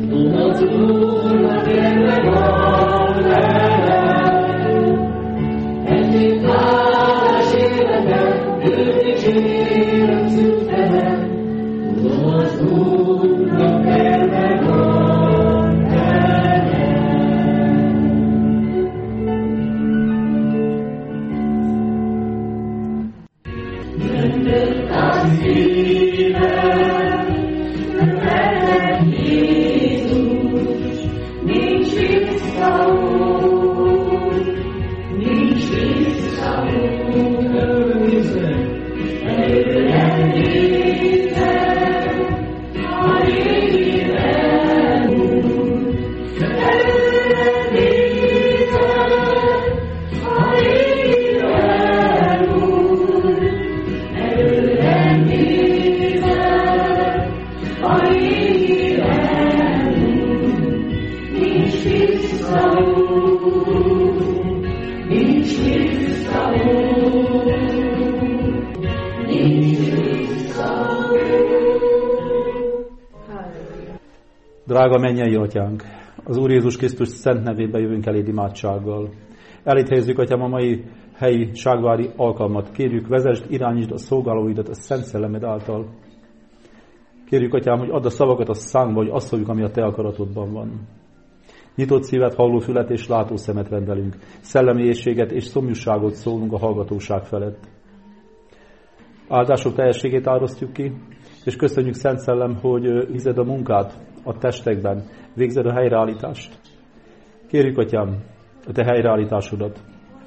Drága mennyei Atyánk, az Úr Jézus Krisztus szent nevében jövünk eléd imádsággal. Elét helyezzük, Atyám, a mai helyi ságvári alkalmat. Kérjük, vezesd, irányítsd a szolgálóidat a Szent Szellemed által. Kérjük, Atyám, hogy add a szavakat a szánkba, hogy azt szóljuk, ami a Te akaratodban van. Nyitott szívet, halló fület és látó szemet rendelünk. Szellemi éhséget és szomjúságot szólunk a hallgatóság felett. Áldások teljességét árasztjuk ki, és köszönjük, Szent Szellem, hogy vized a munkát a testekben, végzed a helyreállítást. Kérjük, Atyám, a Te helyreállításodat.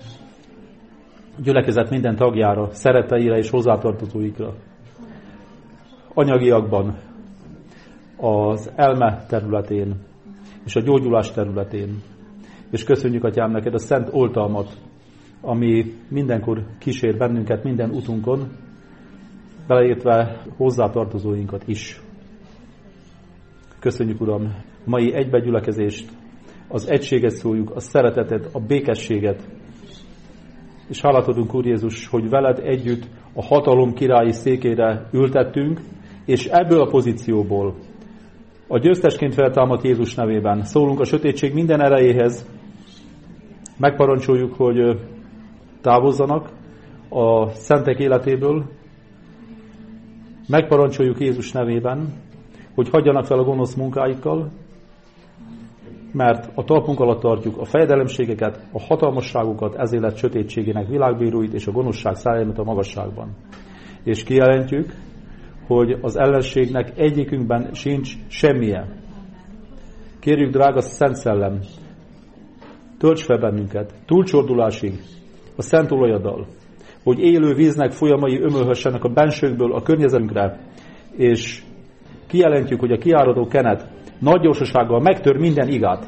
A gyülekezet minden tagjára, szeretteire és hozzátartozóikra. Anyagiakban, az elme területén és a gyógyulás területén. És köszönjük, Atyám, neked a szent oltalmat, ami mindenkor kísér bennünket minden utunkon, beleértve hozzátartozóinkat is. Köszönjük, Uram, mai egybegyülekezést, az egységet szóljuk, a szeretetet, a békességet. És hálát adunk, Úr Jézus, hogy veled együtt a hatalom királyi székére ültettünk, és ebből a pozícióból a győztesként feltámadt Jézus nevében szólunk a sötétség minden erejéhez, megparancsoljuk, hogy távozzanak a szentek életéből, megparancsoljuk Jézus nevében, hogy hagyjanak fel a gonosz munkáikkal, mert a talpunk alatt tartjuk a fejedelemségeket, a hatalmasságokat, ez élet sötétségének világbíróit és a gonoszság szállelmet a magasságban. És kijelentjük, hogy az ellenségnek egyikünkben sincs semmije. Kérjük, drága Szent Szellem, tölts fel bennünket túlcsordulásig a szent olajaddal, hogy élő víznek folyamai ömölhessenek a bensőkből a környezetünkre, és kijelentjük, hogy a kiáradó kenet nagy gyorsasággal megtör minden igát.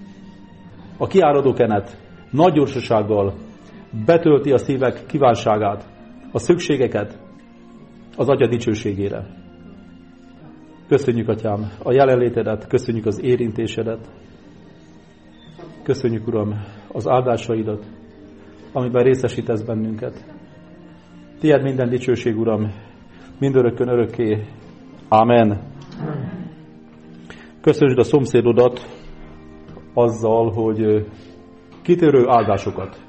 A kiáradó kenet nagy gyorsasággal betölti a szívek kívánságát, a szükségeket az Atya dicsőségére. Köszönjük, Atyám, a jelenlétedet, köszönjük az érintésedet, köszönjük, Uram, az áldásaidat, amiben részesítesz bennünket. Tied minden dicsőség, Uram, mindörökkön örökké. Amen. Köszönjük a szomszédodat azzal, hogy kitörő áldásokat.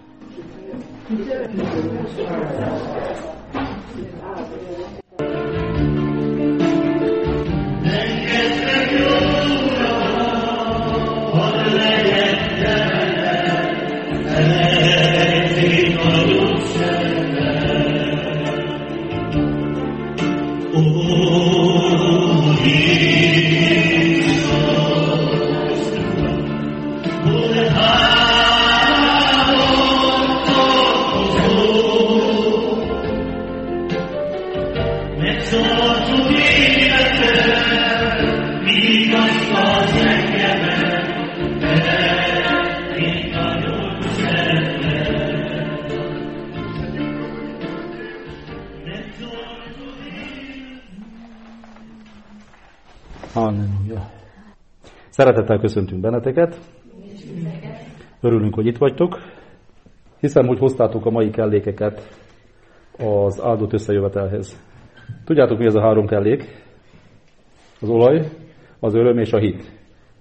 Halleluja. Szeretettel köszöntünk benneteket. Örülünk, hogy itt vagytok. Hiszem, hogy hoztátok a mai kellékeket az áldott összejövetelhez. Tudjátok, mi ez a 3 kellék? Az olaj, az öröm és a hit.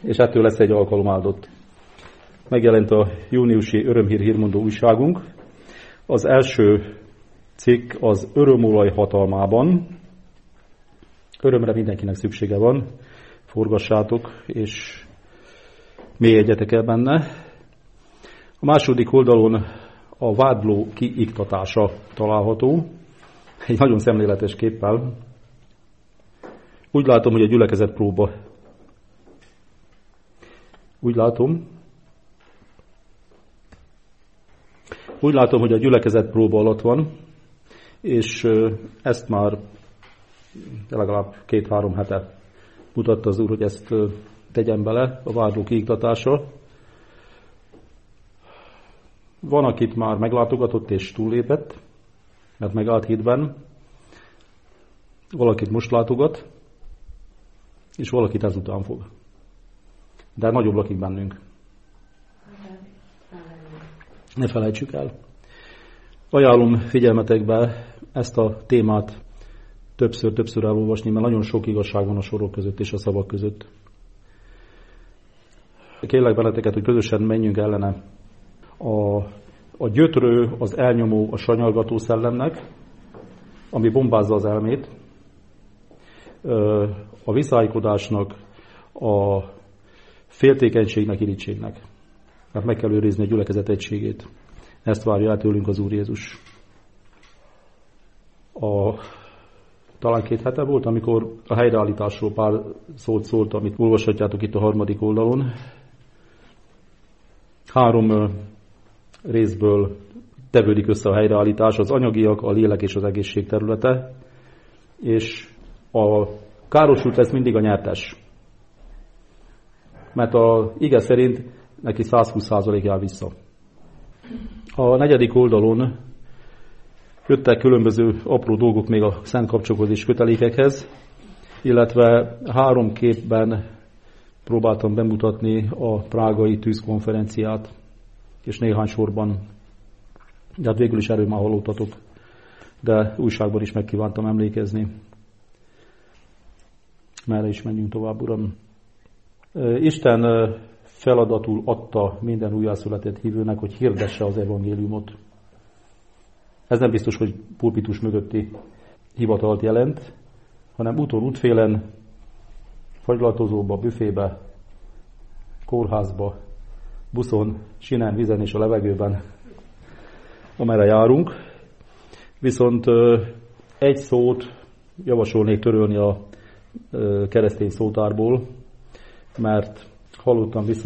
és ettől lesz egy alkalom áldott. Megjelent a júniusi Örömhír hírmondó újságunk. Az első cikk az örömolaj hatalmában. Örömre mindenkinek szüksége van, forgassátok, és mélyedjetek el benne. A második oldalon a vádló kiiktatása található, egy nagyon szemléletes képpel. Úgy látom, hogy a gyülekezet próba. Úgy látom, hogy a gyülekezet próba alatt van, és ezt már legalább 2-3 hete mutatta az Úr, hogy ezt tegyen bele, a vádló kiiktatása. Van, akit már meglátogatott és túllépett, mert megállt hitben. Valakit most látogat, és valakit ezután fog. De nagyobb lakik bennünk. Ne felejtsük el. Ajánlom figyelmetekbe ezt a témát többször elolvasni, mert nagyon sok igazság van a sorok között és a szavak között. Kérlek benneteket, hogy közösen menjünk ellene a gyötrő, az elnyomó, a sanyargató szellemnek, ami bombázza az elmét, a viszálykodásnak, a féltékenységnek, irítségnek. Mert meg kell őrizni a gyülekezet egységét. Ezt várja el tőlünk az Úr Jézus. Talán 2 hete volt, amikor a helyreállításról pár szót szólt, amit olvashatjátok itt a 3. oldalon. 3 részből tevődik össze a helyreállítás, az anyagiak, a lélek és az egészség területe, és a károsult lesz mindig a nyertes. Mert a ige szerint neki 120% jár vissza. A 4. oldalon jöttek különböző apró dolgok még a szent kapcsokhoz és kötelékekhez, illetve 3 képben próbáltam bemutatni a prágai tűzkonferenciát, és néhány sorban, de hát végül is erről már hallottatok, de újságban is megkívántam emlékezni. Merre is menjünk tovább, Uram? Isten feladatul adta minden újjászületett hívőnek, hogy hirdesse az evangéliumot. Ez nem biztos, hogy pulpitus mögötti hivatalt jelent, hanem úton, útfélen, fagylatozóba, büfébe, kórházba, buszon, sinen, vízen és a levegőben, amerre járunk. Viszont egy szót javasolnék törölni a keresztény szótárból, mert hallottam vissza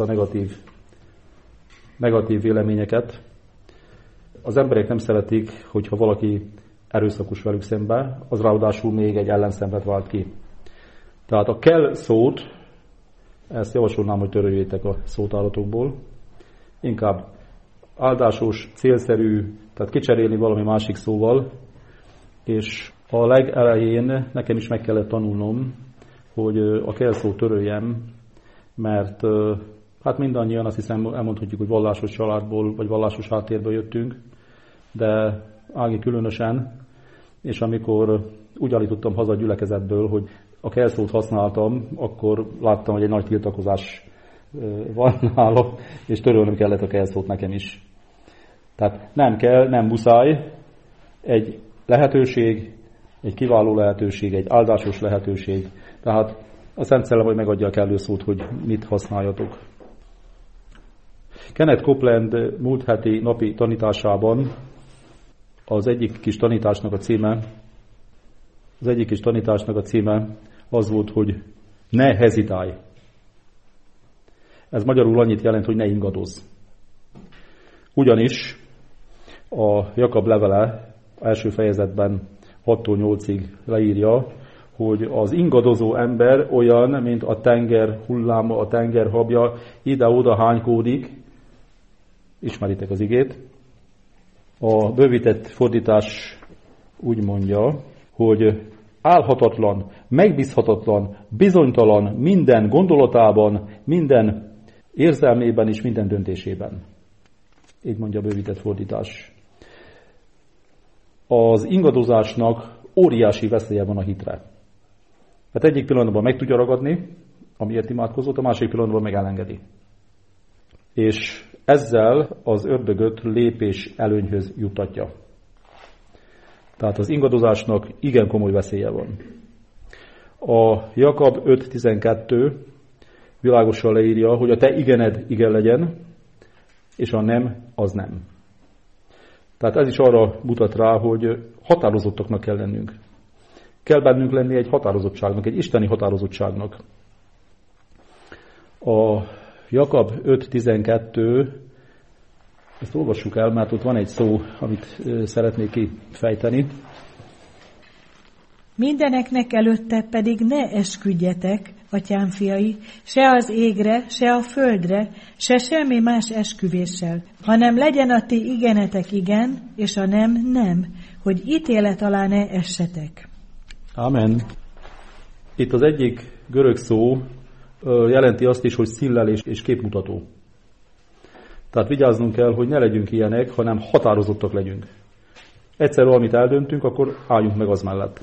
negatív véleményeket. Az emberek nem szeretik, hogyha valaki erőszakos velük szembe, az ráadásul még egy ellenszenvet vált ki. Tehát a kell szót, ezt javasolnám, hogy töröljétek a szótáratokból. Inkább áldásos, célszerű, tehát kicserélni valami másik szóval, és a legelején nekem is meg kellett tanulnom, hogy a kell szót töröljem, mert hát mindannyian azt hiszem elmondhatjuk, hogy vallásos családból vagy vallásos háttérből jöttünk, de Ági különösen, és amikor úgy állítottam haza a gyülekezetből, hogy a kell szót használtam, akkor láttam, hogy egy nagy tiltakozás van nála, és törölnöm kellett a kell szót nekem is. Tehát nem kell, nem muszáj, egy lehetőség, egy kiváló lehetőség, egy áldásos lehetőség. Tehát a Szent Szellem, hogy megadja a kellő szót, hogy mit használjatok. Kenneth Copeland múlt heti napi tanításában az egyik kis tanításnak a címe az volt, hogy ne hezitálj. Ez magyarul annyit jelent, hogy ne ingadozz. Ugyanis a Jakab levele első fejezetben 6-8-ig leírja, hogy az ingadozó ember olyan, mint a tenger hulláma, a tenger habja, ide-oda hánykódik. Ismeritek az igét. A bővített fordítás úgy mondja, hogy álhatatlan, megbízhatatlan, bizonytalan minden gondolatában, minden érzelmében és minden döntésében. Így mondja a bővített fordítás. Az ingadozásnak óriási veszélye van a hitre. Hát egyik pillanatban meg tudja ragadni amiért imádkozott, a másik pillanatban meg elengedi. És ezzel az ördögöt lépés előnyhöz juttatja. Tehát az ingadozásnak igen komoly veszélye van. A Jakab 5.12 világosan leírja, hogy a te igened igen legyen, és a nem, az nem. Tehát ez is arra mutat rá, hogy határozottaknak kell lennünk. Kell bennünk lenni egy határozottságnak, egy isteni határozottságnak. A Jakab 5.12, ezt olvassuk el, mert ott van egy szó, amit szeretnék kifejteni. Mindeneknek előtte pedig ne esküdjetek, atyám fiai, se az égre, se a földre, se semmi más esküvéssel, hanem legyen a ti igenetek igen, és a nem, nem, hogy ítélet alá ne essetek. Amen. Itt az egyik görög szó jelenti azt is, hogy szillelés és képmutató. Tehát vigyáznunk kell, hogy ne legyünk ilyenek, hanem határozottak legyünk. Egyszer valamit eldöntünk, akkor álljunk meg az mellett.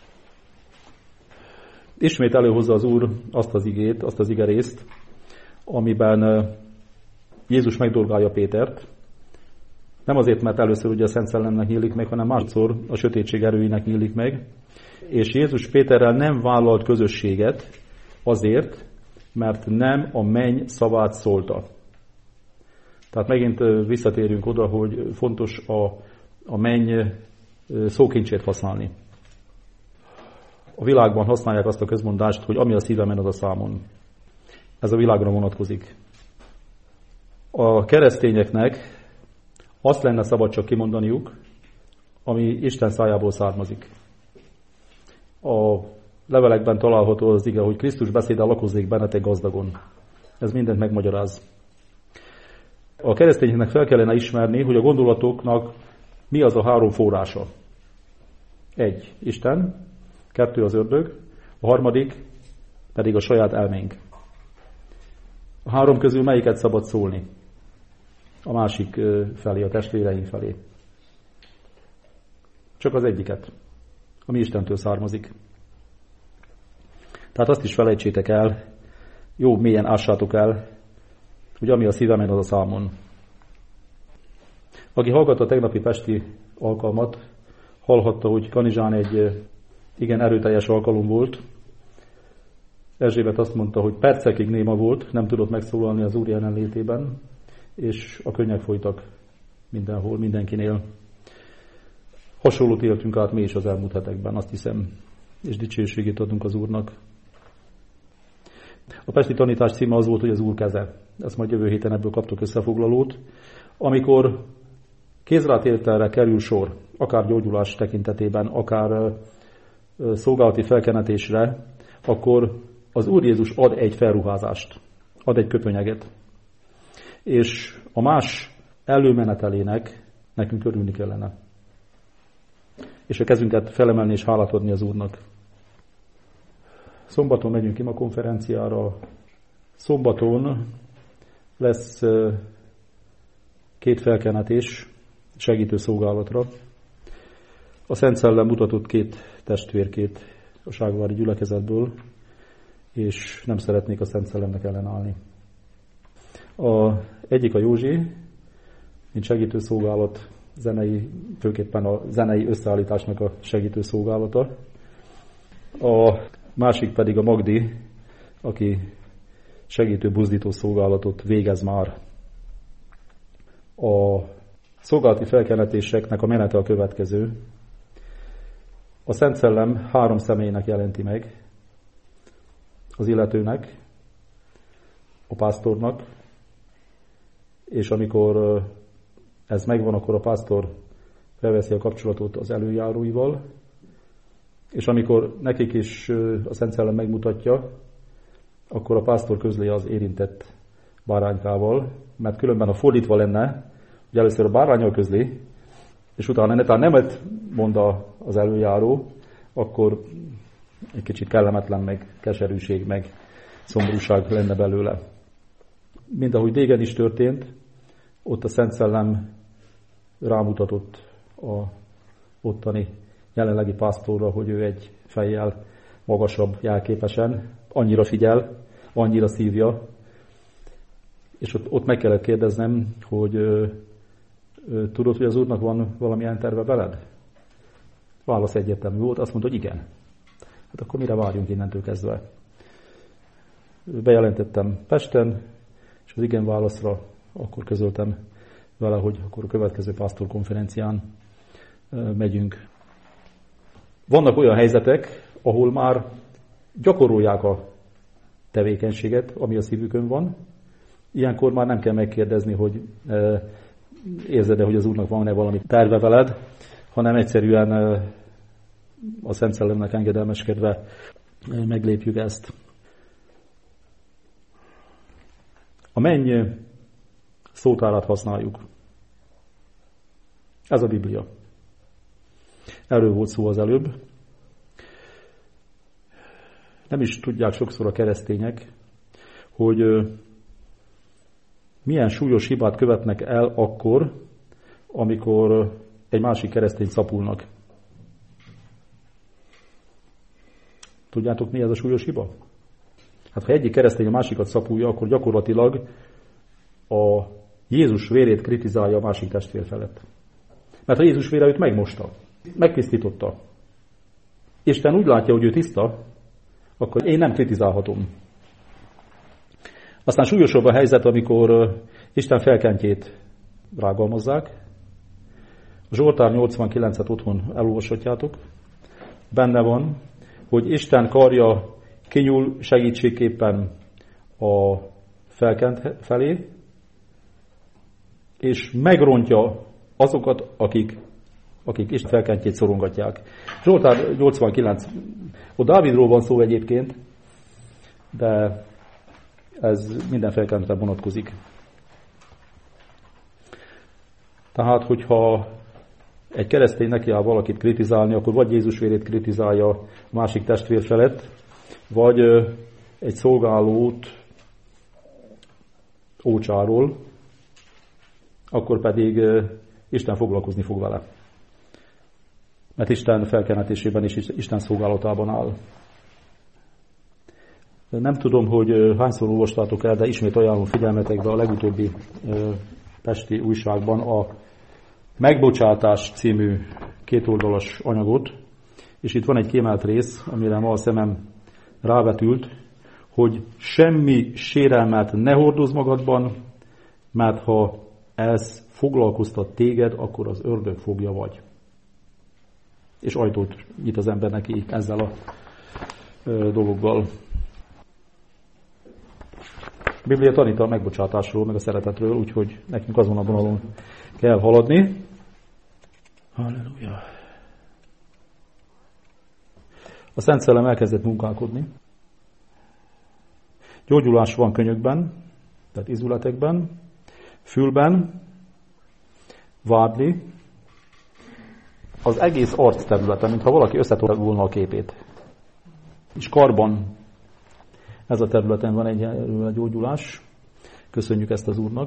Ismét előhozza az Úr azt az igét, azt az igerészt, amiben Jézus megdorgálja Pétert. Nem azért, mert először ugye a Szent Szellemnek nyílik meg, hanem másodszor a sötétség erőinek nyílik meg. És Jézus Péterrel nem vállalt közösséget azért, mert nem a menny szavát szólta. Tehát megint visszatérünk oda, hogy fontos a menny szókincsét használni. A világban használják azt a közmondást, hogy ami a szívemen, az a számon. Ez a világra vonatkozik. A keresztényeknek azt lenne szabad csak kimondaniuk, ami Isten szájából származik. A levelekben található az ige, hogy Krisztus beszéde lakozzék bennetek gazdagon. Ez mindent megmagyaráz. A keresztényeknek fel kellene ismerni, hogy a gondolatoknak mi az a három forrása. 1. Isten, 2. az ördög, a harmadik pedig a saját elménk. A három közül melyiket szabad szólni? A másik felé, a testvéreink felé. Csak az egyiket, ami Istentől származik. Tehát azt is felejtsétek el, jó mélyen ássátok el, hogy ami a szívemen, az a számon. Aki hallgatta a tegnapi pesti alkalmat, hallhatta, hogy Kanizsán egy igen erőteljes alkalom volt. Erzsébet azt mondta, hogy percekig néma volt, nem tudott megszólalni az Úr jelenlétében, és a könnyek folytak mindenhol, mindenkinél. Hasonlót éltünk át mi is az elmúlt hetekben, azt hiszem, és dicsőségét adunk az Úrnak. A pesti tanítás címe az volt, hogy az Úr keze. Ezt majd jövő héten ebből kaptok összefoglalót. Amikor kézrátételre kerül sor, akár gyógyulás tekintetében, akár szolgálati felkenetésre, akkor az Úr Jézus ad egy felruházást, ad egy köpönyeget. És a más előmenetelének nekünk örülni kellene. És a kezünket felemelni és hálát adni az Úrnak. Szombaton megyünk ima konferenciára. Szombaton lesz 2 felkenetés segítő szolgálatra. A Szent Szellem mutatott 2 testvérkét a ságvári gyülekezetből, és nem szeretnék a Szent Szellemnek ellenállni. Egyik a Józsi, mint segítő szolgálat, főképpen a zenei összeállításnak a segítő szolgálata. A másik pedig a Magdi, aki segítő buzdító szolgálatot végez már. A szolgálati felkenetéseknek a menete a következő. A Szent Szellem 3 személynek jelenti meg, az illetőnek, a pásztornak, és amikor ez megvan, akkor a pásztor felveszi a kapcsolatot az előjáróival, és amikor nekik is a Szent Szellem megmutatja, akkor a pásztor közli az érintett báránykával, mert különben, ha fordítva lenne, hogy először a báránnyal közli, és utána netán nemet mond az előjáró, akkor egy kicsit kellemetlen, meg keserűség, meg szomorúság lenne belőle. Mind ahogy régen is történt, ott a Szent Szellem rámutatott a ottani jelenlegi pásztorra, hogy ő egy fejjel magasabb jelképesen, annyira figyel, annyira szívja. És ott meg kellett kérdeznem, hogy tudod, hogy az Úrnak van valamilyen terve veled? Válasz egyértelmű volt, azt mondta, hogy igen. Hát akkor mire várjunk innentől kezdve? Bejelentettem Pesten, és az igen válaszra akkor közöltem vele, hogy akkor a következő pásztorkonferencián megyünk. Vannak olyan helyzetek, ahol már gyakorolják a tevékenységet, ami a szívükön van. Ilyenkor már nem kell megkérdezni, hogy érzed-e, hogy az Úrnak van-e valami terve veled, hanem egyszerűen a Szent Szellemnek engedelmeskedve meglépjük ezt. A menny szótárát használjuk. Ez a Biblia. Erről volt szó az előbb. Nem is tudják sokszor a keresztények, hogy milyen súlyos hibát követnek el akkor, amikor egy másik keresztényt szapulnak. Tudjátok, mi ez a súlyos hiba? Hát ha egyik keresztény a másikat szapulja, akkor gyakorlatilag a Jézus vérét kritizálja a másik testvér felett. Mert a Jézus vére őt megmosta, megtisztította. Isten úgy látja, hogy ő tiszta, akkor én nem kritizálhatom. Aztán súlyosabb a helyzet, amikor Isten felkentjét rágalmazzák. A Zsoltár 89-et otthon elolvashatjátok. Benne van, hogy Isten karja kinyúl segítségképpen a felkent felé, és megrontja azokat, akik Isten felkentjét szorongatják. Zsoltár 89, ott Dávidról van szó egyébként, de ez minden felkentre vonatkozik. Tehát, hogyha egy keresztény nekiáll valakit kritizálni, akkor vagy Jézus vérét kritizálja a másik testvér felett, vagy egy szolgálót ócsárol, akkor pedig Isten foglalkozni fog vele. Mert Isten felkenetésében és Isten szolgálatában áll. Nem tudom, hogy hányszor olvastátok el, de ismét ajánlom figyelmetekbe a legutóbbi pesti újságban a Megbocsátás című kétoldalas anyagot, és itt van egy kiemelt rész, amire ma a szemem rávetült, hogy semmi sérelmet ne hordozz magadban, mert ha ez foglalkoztat téged, akkor az ördög fogja vagy. És ajtót nyit az ember neki ezzel a dologgal. A Biblia tanít a megbocsátásról, meg a szeretetről, úgyhogy nekünk azon a vonalon kell haladni. Halleluja! A Szent Szellem elkezdett munkálkodni. Gyógyulás van könyökben, tehát izületekben, fülben, vádli, az egész arc területen, mintha valaki összetolta volna a képét. És karban ez a területen van egy gyógyulás. Köszönjük ezt az Úrnak.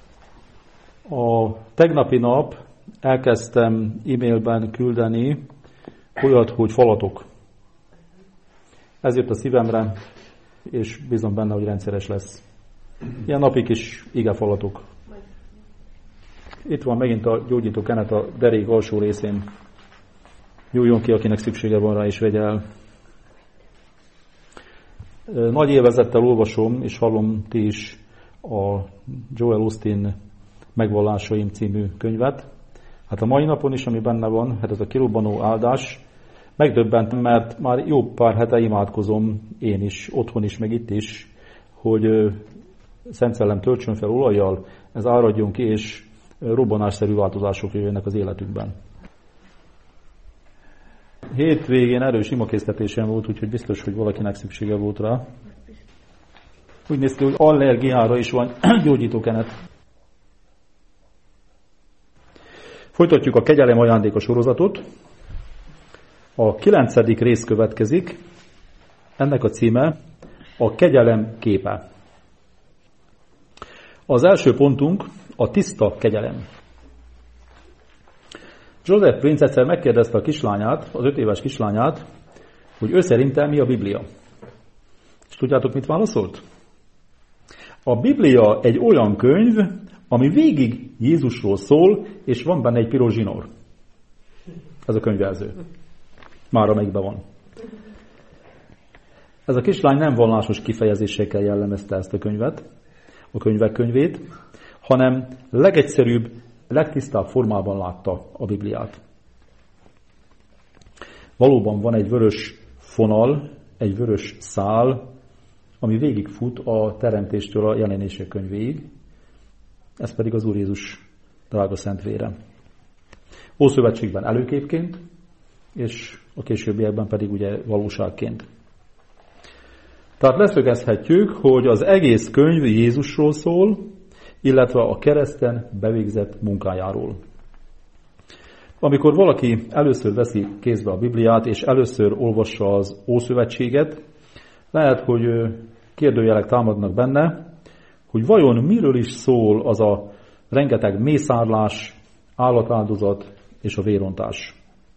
A tegnapi nap elkezdtem e-mailben küldeni olyat, hogy falatok. Ez jött a szívemre, és bízom benne, hogy rendszeres lesz. Ilyen napig is igefalatok. Itt van megint a gyógyító kenet a derék alsó részén. Nyúljon ki, akinek szüksége van rá, és vegye el. Nagy élvezettel olvasom, és hallom ti is a Joel Osteen Megvallásaim című könyvet. Hát a mai napon is, ami benne van, hát ez a kirobbanó áldás, megdöbbentem, mert már jó pár hete imádkozom én is, otthon is, meg itt is, hogy Szent Szellem töltsön fel olajjal, ez áradjon ki, és robbanásszerű változások jöjjenek az életükben. Hétvégén erős imakésztetésem volt, úgyhogy biztos, hogy valakinek szüksége volt rá. Úgy néz ki, hogy allergiára is van gyógyítókenet. Folytatjuk a kegyelem ajándéka sorozatot. A 9. rész következik. Ennek a címe a kegyelem képe. Az első pontunk a tiszta kegyelem. Joseph Prince egyszer megkérdezte a kislányát, az 5 éves kislányát, hogy ő szerintem mi a Biblia. És tudjátok, mit válaszolt? A Biblia egy olyan könyv, ami végig Jézusról szól, és van benne egy piros zsinór. Ez a könyvjelző. Már amelyikben van. Ez a kislány nem vallásos kifejezésekkel jellemezte ezt a könyvet, a könyvek könyvét, hanem legegyszerűbb, legtisztább formában látta a Bibliát. Valóban van egy vörös fonal, egy vörös szál, ami végigfut a teremtéstől a jelenések könyvéig. Ez pedig az Úr Jézus drága szent vére. Ószövetségben előképként, és a későbbiekben pedig ugye valóságként. Tehát leszögezhetjük, hogy az egész könyv Jézusról szól, illetve a kereszten bevégzett munkájáról. Amikor valaki először veszi kézbe a Bibliát, és először olvassa az Ószövetséget, lehet, hogy kérdőjelek támadnak benne, hogy vajon miről is szól az a rengeteg mészárlás, állatáldozat és a vérontás.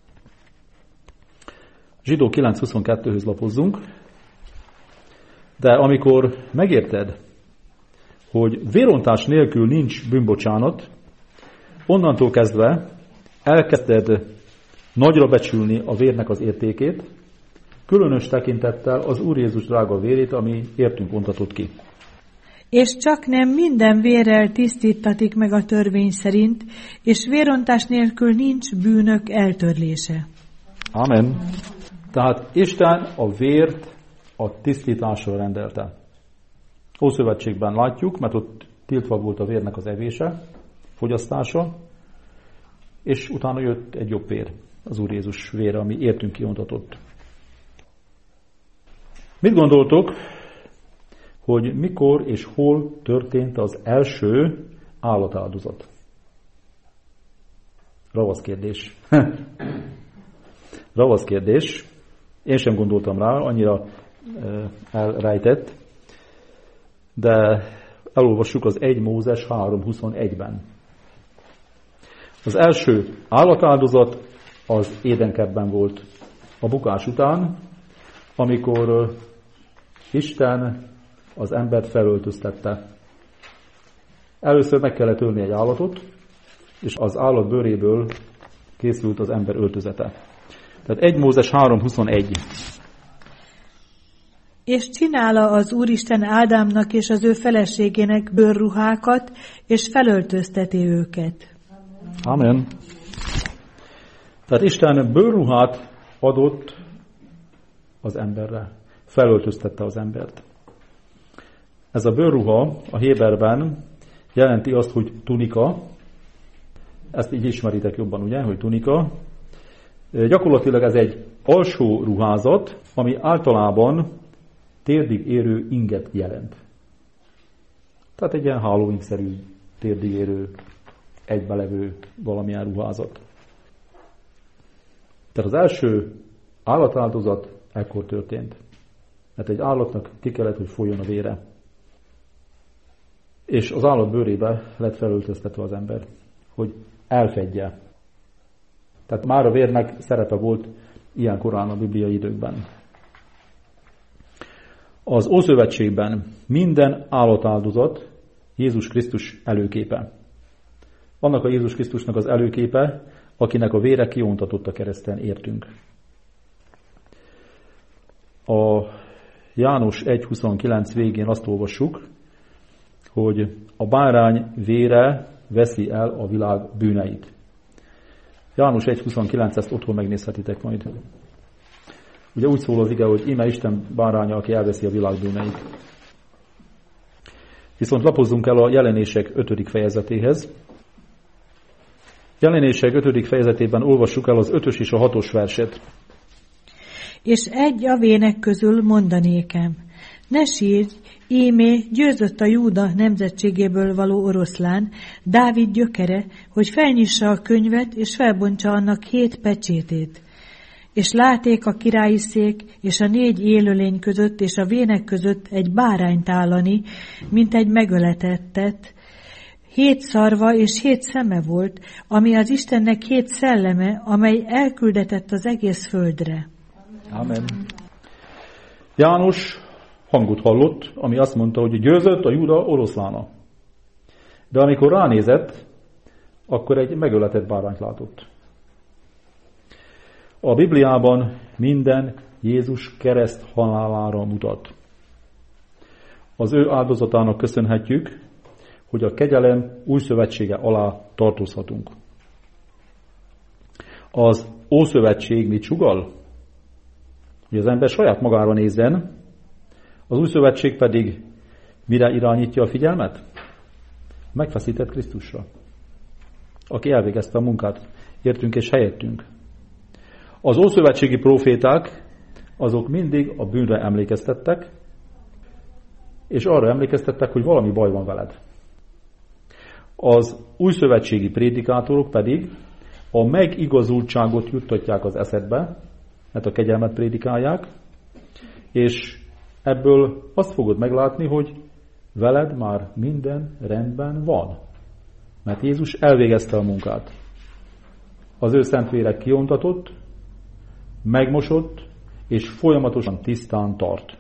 Zsidó 9.22-höz lapozzunk, de amikor megérted, hogy vérontás nélkül nincs bűnbocsánat, onnantól kezdve elkezded nagyra becsülni a vérnek az értékét, különös tekintettel az Úr Jézus drága vérét, ami értünk ontatott ki. És csak nem minden vérrel tisztítatik meg a törvény szerint, és vérontás nélkül nincs bűnök eltörlése. Amen. Tehát Isten a vért a tisztításra rendelte. Ószövetségben látjuk, mert ott tiltva volt a vérnek az evése, fogyasztása, és utána jött egy jobb vér, az Úr Jézus vére, ami értünk kiontatott. Mit gondoltok, hogy mikor és hol történt az első állatáldozat? Ravasz kérdés. Ravasz kérdés. Én sem gondoltam rá, annyira elrejtett, de elolvassuk az 1 Mózes 3.21-ben. Az első állatáldozat az Édenkertben volt a bukás után, amikor Isten az embert felöltöztette. Először meg kellett ölni egy állatot, és az állat bőréből készült az ember öltözete. Tehát 1 Mózes 3.21. És csinálja az Úristen Ádámnak és az ő feleségének bőrruhákat, és felöltözteti őket. Amen. Tehát Isten bőrruhát adott az emberre. Felöltöztette az embert. Ez a bőrruha a héberben jelenti azt, hogy tunika. Ezt így ismeritek jobban, ugye, hogy tunika. Gyakorlatilag ez egy alsó ruházat, ami általában térdig érő inget jelent. Tehát egy ilyen hálóing-szerű térdig érő, egybelevő valamilyen ruházat. Tehát az első állatáldozat ekkor történt. Mert egy állatnak ki kellett, hogy folyjon a vére. És az állat bőrébe lett felöltöztetve az ember, hogy elfedje. Tehát már a vérnek szerepe volt ilyen korán a bibliai időkben. Az Ószövetségben minden állatáldozat Jézus Krisztus előképe. Annak a Jézus Krisztusnak az előképe, akinek a vére kiontatott a kereszten értünk. A János 1.29 végén azt olvassuk, hogy a bárány vére veszi el a világ bűneit. János 1.29, ezt otthon megnézhetitek majd. Ugye úgy szól az ige, hogy íme Isten báránya, aki elveszi a világ bűneit. Viszont lapozzunk el a Jelenések 5. fejezetéhez. Jelenések 5. fejezetében olvassuk el az 5. és a 6. verset. És egy a vének közül mondanékem, ne sírj, ímé győzött a Júda nemzetségéből való oroszlán, Dávid gyökere, hogy felnyissa a könyvet, és felbontsa annak 7 pecsétét. És láték a királyi szék, és a 4 élőlény között, és a vének között egy bárányt állani, mint egy megöletettet. 7 szarva és 7 szeme volt, ami az Istennek 7 szelleme, amely elküldetett az egész földre. Amen. János hangot hallott, ami azt mondta, hogy győzött a Júda oroszlána. De amikor ránézett, akkor egy megöletett bárányt látott. A Bibliában minden Jézus kereszt halálára mutat. Az ő áldozatának köszönhetjük, hogy a kegyelem új szövetsége alá tartozhatunk. Az Ószövetség mit sugall? Hogy az ember saját magára nézzen, az új szövetség pedig mire irányítja a figyelmet? Megfeszített Krisztusra, aki elvégezte a munkát értünk és helyettünk. Az ószövetségi próféták azok mindig a bűnre emlékeztettek, és arra emlékeztettek, hogy valami baj van veled. Az újszövetségi prédikátorok pedig a megigazultságot juttatják az eszedbe, mert a kegyelmet prédikálják, és ebből azt fogod meglátni, hogy veled már minden rendben van. Mert Jézus elvégezte a munkát. Az ő szent vére kiontatott, megmosott, és folyamatosan tisztán tart.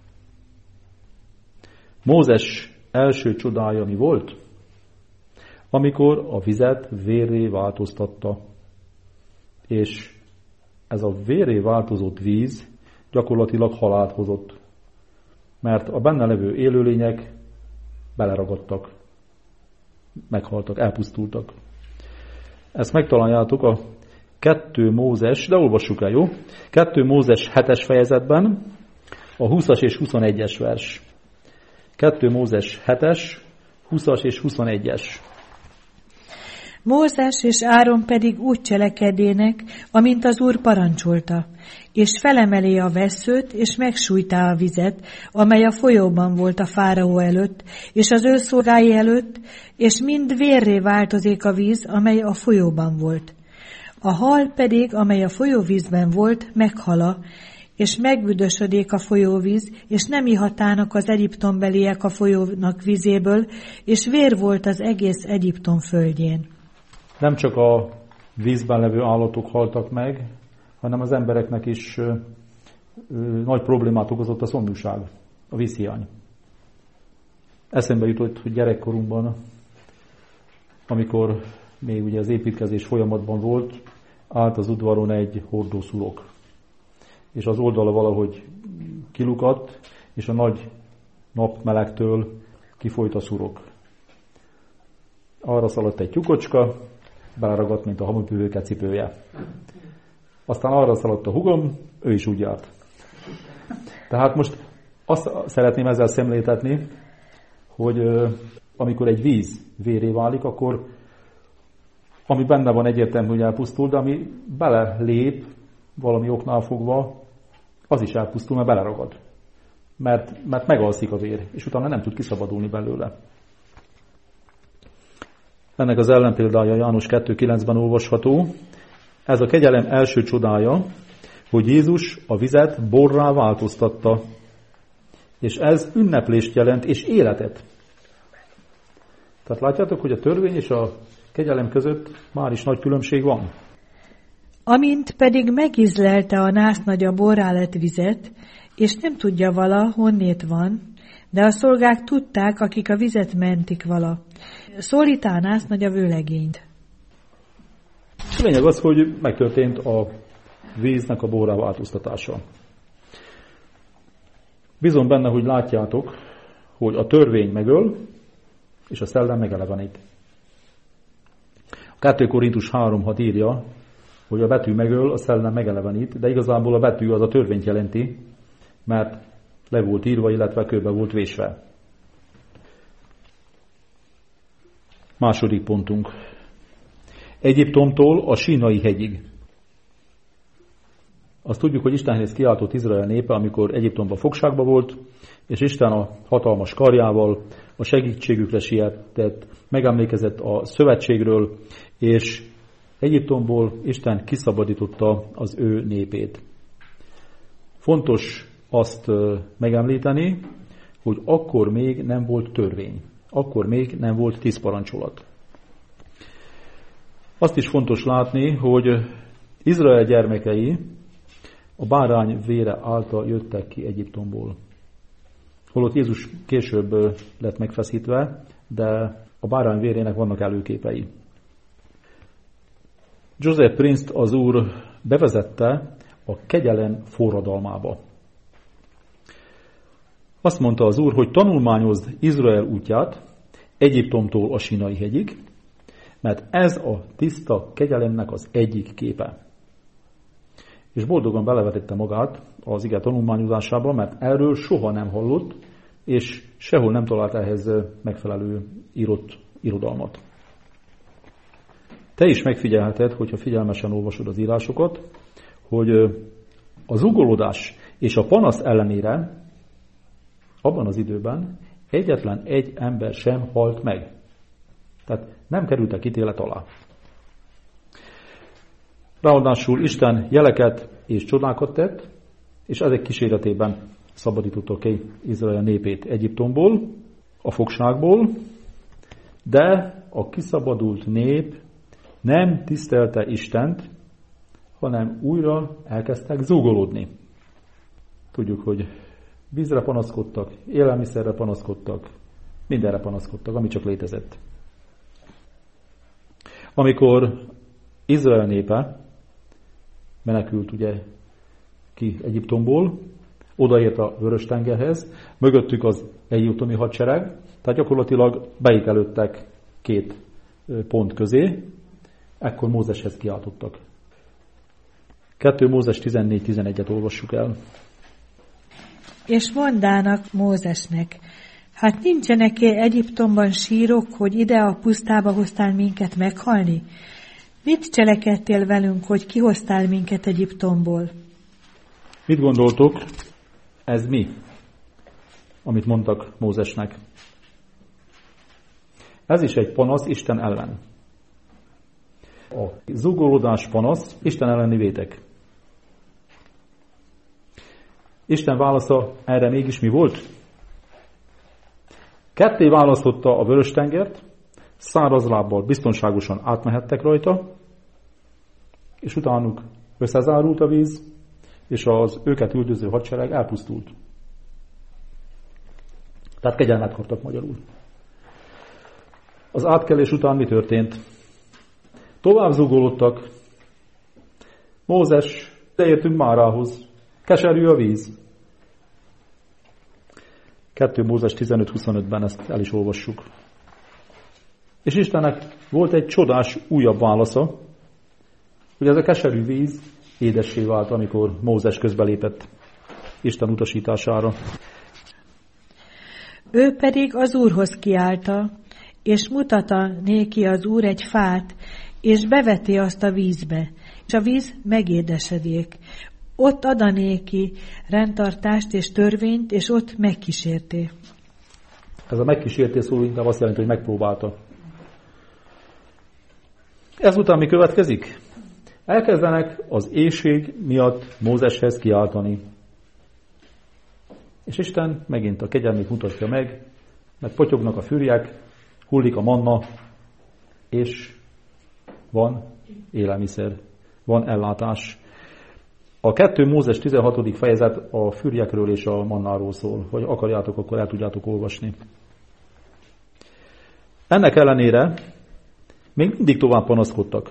Mózes első csodája mi volt? Amikor a vizet vérré változtatta. És ez a vérré változott víz gyakorlatilag halált hozott. Mert a benne levő élőlények beleragadtak, meghaltak, elpusztultak. Ezt megtaláljátok a 2 Mózes, de olvassuk el, jó? 2 Mózes 7-es fejezetben, a 20-as és 21-es vers. 2 Mózes 7-es, 20-as és 21-es. Mózes és Áron pedig úgy cselekedének, amint az Úr parancsolta, és felemeli a vesszőt, és megsújtá a vizet, amely a folyóban volt a fáraó előtt, és az ő szolgái előtt, és mind vérré változik a víz, amely a folyóban volt. A hal pedig, amely a folyóvízben volt, meghala, és megbüdösödik a folyóvíz, és nem ihatának az egyiptombeliek a folyónak vízéből, és vér volt az egész Egyiptom földjén. Nem csak a vízben levő állatok haltak meg, hanem az embereknek is nagy problémát okozott a szomjúság, a vízhiány. Eszembe jutott, hogy gyerekkorunkban, amikor még ugye az építkezés folyamatban volt, állt az udvaron egy hordószurok. És az oldala valahogy kilukadt, és a nagy napmelegtől kifolyt a szurok. Arra szaladt egy tyúkocska, beleragadt, mint a hamupüvőke cipője. Aztán arra szaladt a húgom, ő is úgy járt. Tehát most azt szeretném ezzel szemléltetni, hogy amikor egy víz vérré válik, akkor ami benne van egyértelmű, hogy elpusztul, de ami belelép valami oknál fogva, az is elpusztul, mert beleragad. Mert megalszik a vér, és utána nem tud kiszabadulni belőle. Ennek az ellenpéldája János 2.9-ben olvasható. Ez a kegyelem első csodája, hogy Jézus a vizet borrá változtatta. És ez ünneplést jelent, és életet. Tehát látjátok, hogy a törvény és a kegyelem között már is nagy különbség van. Amint pedig megízlelte a násznagy a borrá lett vizet, és nem tudja vala, honnét van, de a szolgák tudták, akik a vizet mentik vala. Szólítá a násznagy a vőlegényt. A lényeg az, hogy megtörtént a víznek a borrá változtatása. Bízom benne, hogy látjátok, hogy a törvény megöl, és a szellem megelevenít. A 2 Korintus 3.6 írja, hogy a betű megöl, a szellem megelevenít, de igazából a betű az a törvényt jelenti, mert le volt írva, illetve kőbe volt vésve. Második pontunk. Egyiptomtól a Sínai hegyig. Azt tudjuk, hogy Istenhez kiáltott Izrael népe, amikor Egyiptomban fogságba volt, és Isten a hatalmas karjával a segítségükre sietett, megemlékezett a szövetségről, és Egyiptomból Isten kiszabadította az ő népét. Fontos azt megemlíteni, hogy akkor még nem volt törvény, akkor még nem volt 10 parancsolat. Azt is fontos látni, hogy Izrael gyermekei a bárány vére által jöttek ki Egyiptomból. holott Jézus később lett megfeszítve, de a bárány vérének vannak előképei. Joseph Prince-t az Úr bevezette a kegyelem forradalmába. Azt mondta az Úr, hogy tanulmányozd Izrael útját Egyiptomtól a Sinai hegyig, mert ez a tiszta kegyelemnek az egyik képe. És boldogan belevetette magát az ige tanulmányozásába, mert erről soha nem hallott, és sehol nem talált ehhez megfelelő írott irodalmat. Te is megfigyelheted, hogyha figyelmesen olvasod az írásokat, hogy a zúgolódás és a panasz ellenére abban az időben egyetlen egy ember sem halt meg. Tehát nem kerültek ítélet alá. Ráadásul Isten jeleket és csodákat tett, és ezek kíséretében szabadította ki Izrael népét Egyiptomból, a fogságból, de a kiszabadult nép nem tisztelte Istent, hanem újra elkezdtek zúgolódni. Tudjuk, hogy vízre panaszkodtak, élelmiszerre panaszkodtak, mindenre panaszkodtak, ami csak létezett. Amikor Izrael népe menekült ugye ki Egyiptomból, odaért a Vörös-tengerhez, mögöttük az egyiptomi hadsereg, tehát gyakorlatilag beékelődtek két pont közé, ekkor Mózeshez kiáltottak. 2 Mózes 14-11-et olvassuk el. És mondának Mózesnek, hát nincsenek-e Egyiptomban sírok, hogy ide a pusztába hoztál minket meghalni? Mit cselekedtél velünk, hogy kihoztál minket Egyiptomból? Mit gondoltok? Ez mi? Amit mondtak Mózesnek. Ez is egy panasz Isten ellen. A zúgolódás panasz Isten elleni vétek. Isten válasza erre mégis mi volt? Ketté választotta a Vörös-tengert, száraz lábbal biztonságosan átmehettek rajta, és utánuk összezárult a víz, és az őket üldöző hadsereg elpusztult. Tehát kegyelmet kaptak magyarul. Az átkelés után mi történt? Tovább zúgolódtak. Mózes, de értünk Márához. Keserű a víz. 2 Mózes 15-25-ben ezt el is olvassuk. És Istennek volt egy csodás újabb válasza, hogy ez a keserű víz édessé vált, amikor Mózes közbelépett Isten utasítására. Ő pedig az Úrhoz kiálta, és mutatta néki az Úr egy fát, és beveti azt a vízbe, és a víz megédesedék. Ott adanéki rendtartást és törvényt, és ott megkísérté. Ez a megkísérté szó inkább azt jelenti, hogy megpróbálta. Ezután mi következik? Elkezdenek az éhség miatt Mózeshez kiáltani. És Isten megint a kegyelmét mutatja meg, mert potyognak a fűrjek, hullik a manna, és van élelmiszer, van ellátás. A 2 Mózes 16. fejezet a fűrjekről és a mannáról szól. Hogy akarjátok, akkor el tudjátok olvasni. Ennek ellenére még mindig tovább panaszkodtak.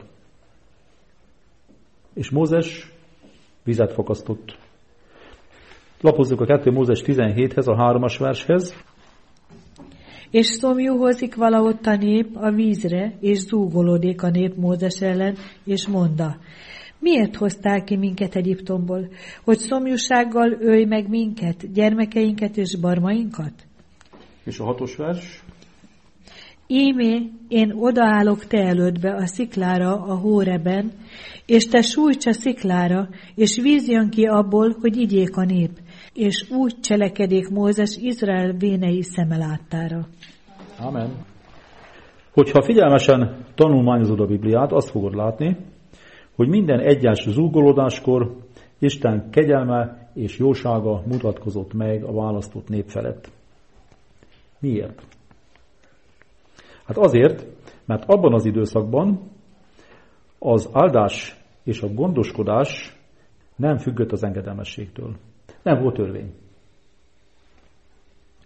És Mózes vizet fakasztott. Lapozzuk a 2 Mózes 17-hez, a 3-as vershez. És szomjúhozik valahogy a nép a vízre, és zúgolódik a nép Mózes ellen, és mondta, miért hoztál ki minket Egyiptomból, hogy szomjúsággal ölj meg minket, gyermekeinket és barmainkat? És a 6-os vers. Ímé, én odaállok te elődbe a sziklára a Hóreben, és te sújts a sziklára, és víz jön ki abból, hogy igyék a nép, és úgy cselekedik Mózes Izrael vénei szeme láttára. Amen. Hogyha figyelmesen tanulmányozod a Bibliát, azt fogod látni, hogy minden egyes zúgolódáskor Isten kegyelme és jósága mutatkozott meg a választott nép felett. Miért? Hát azért, mert abban az időszakban az áldás és a gondoskodás nem függött az engedelmességtől. Nem volt törvény.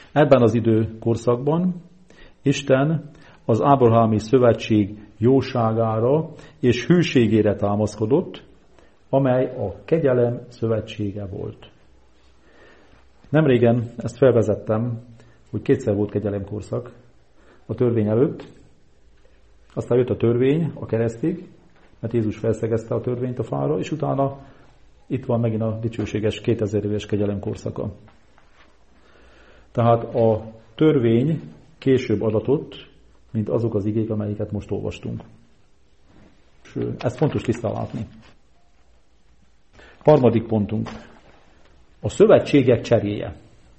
Ebben az időkorszakban Isten az ábrahámi szövetség jóságára és hűségére támaszkodott, amely a kegyelem szövetsége volt. Nemrégen ezt felvezettem, hogy kétszer volt kegyelemkorszak a törvény előtt, aztán jött a törvény a keresztig, mert Jézus felszegezte a törvényt a fára, és utána itt van megint a dicsőséges 2000 éves kegyelemkorszaka. Tehát a törvény később adatott, mint azok az igék, amelyiket most olvastunk. És ezt fontos tisztán látni. Harmadik pontunk. A szövetségek cseréje.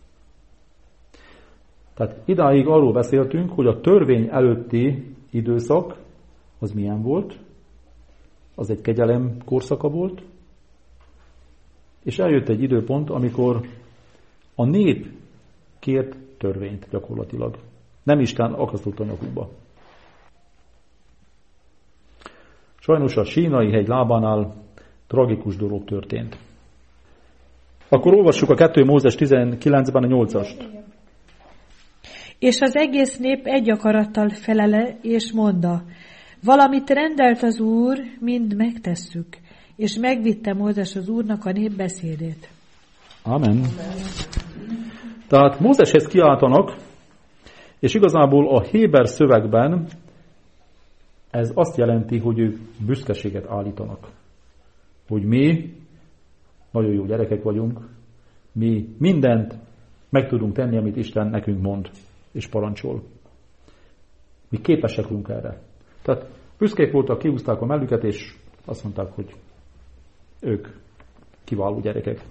Tehát idáig arról beszéltünk, hogy a törvény előtti időszak az milyen volt, az egy kegyelem korszaka volt, és eljött egy időpont, amikor a nép kért törvényt gyakorlatilag. Nem Isten akasztott a nyakukba. Sajnos a Sínai hegy lábánál tragikus dolog történt. Akkor olvassuk a 2 Mózes 19-ben a 8-ast. És az egész nép egy akarattal felele, és mondta, valamit rendelt az Úr, mind megtesszük. És megvitte Mózes az Úrnak a nép beszédét. Amen. Tehát Mózeshez kiáltanak, és igazából a héber szövegben ez azt jelenti, hogy ők büszkeséget állítanak. Hogy mi nagyon jó gyerekek vagyunk, mi mindent meg tudunk tenni, amit Isten nekünk mond és parancsol. Mi képesek vagyunk erre. Tehát büszkék voltak, kihúzták a mellüket, és azt mondták, hogy ők kiváló gyerekek.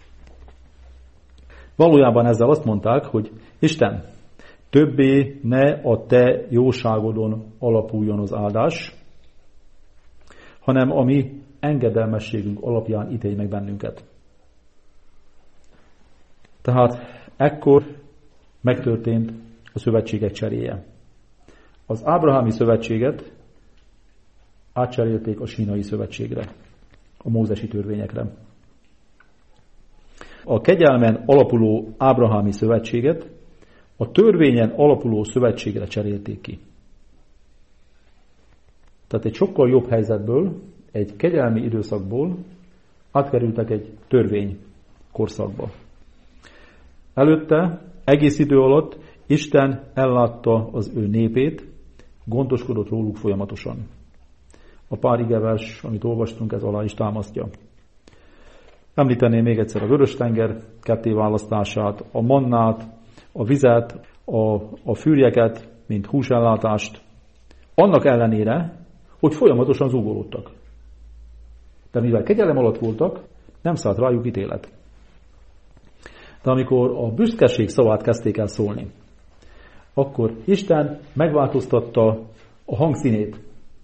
Valójában ezzel azt mondták, hogy Isten, többé ne a te jóságodon alapuljon az áldás, hanem a mi engedelmességünk alapján ítélj meg bennünket. Tehát ekkor megtörtént a szövetségek cseréje. Az ábrahámi szövetséget átcserélték a sínai szövetségre, a mózesi törvényekre. A kegyelmen alapuló ábrahámi szövetséget a törvényen alapuló szövetségre cserélték ki. Tehát egy sokkal jobb helyzetből, egy kegyelmi időszakból átkerültek egy törvény korszakba. Előtte, egész idő alatt Isten ellátta az ő népét, gondoskodott róluk folyamatosan. A pár igevers, amit olvastunk, ez alá is támasztja. Említeném még egyszer a Vörös-tenger kettéválasztását, a mannát, a vizet, a fűrjeket, mint húsellátást. Annak ellenére, hogy folyamatosan zúgolódtak. De mivel kegyelem alatt voltak, nem szállt rájuk ítélet. De amikor a büszkeség szavát kezdték el szólni, akkor Isten megváltoztatta a hangszínét.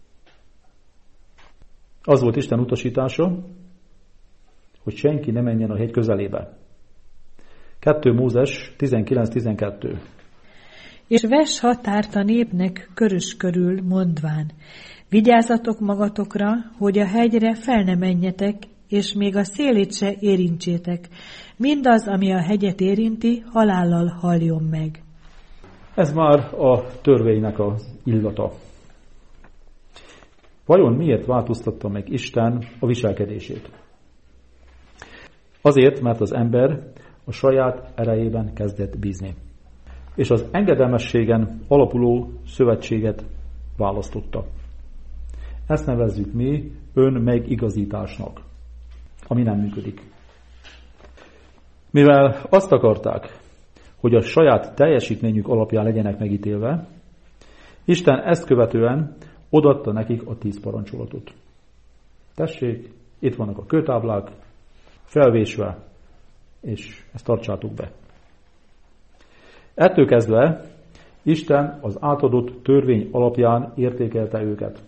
Az volt Isten utasítása, hogy senki ne menjen a hegy közelébe. 2 Mózes 19-12. És vess határt a népnek körös körül, mondván, vigyázzatok magatokra, hogy a hegyre fel ne menjetek, és még a szélét se érintsétek. Mindaz, ami a hegyet érinti, halállal haljon meg. Ez már a törvénynek az illata. Vajon miért változtatta meg Isten a viselkedését? Azért, mert az ember a saját erejében kezdett bízni. És az engedelmességen alapuló szövetséget választotta. Ezt nevezzük mi önmegigazításnak, ami nem működik. Mivel azt akarták, hogy a saját teljesítményük alapján legyenek megítélve, Isten ezt követően odaadta nekik a 10 parancsolatot. Tessék, itt vannak a kőtáblák, felvésve, és ezt tartsátok be. Ettől kezdve Isten az átadott törvény alapján értékelte őket.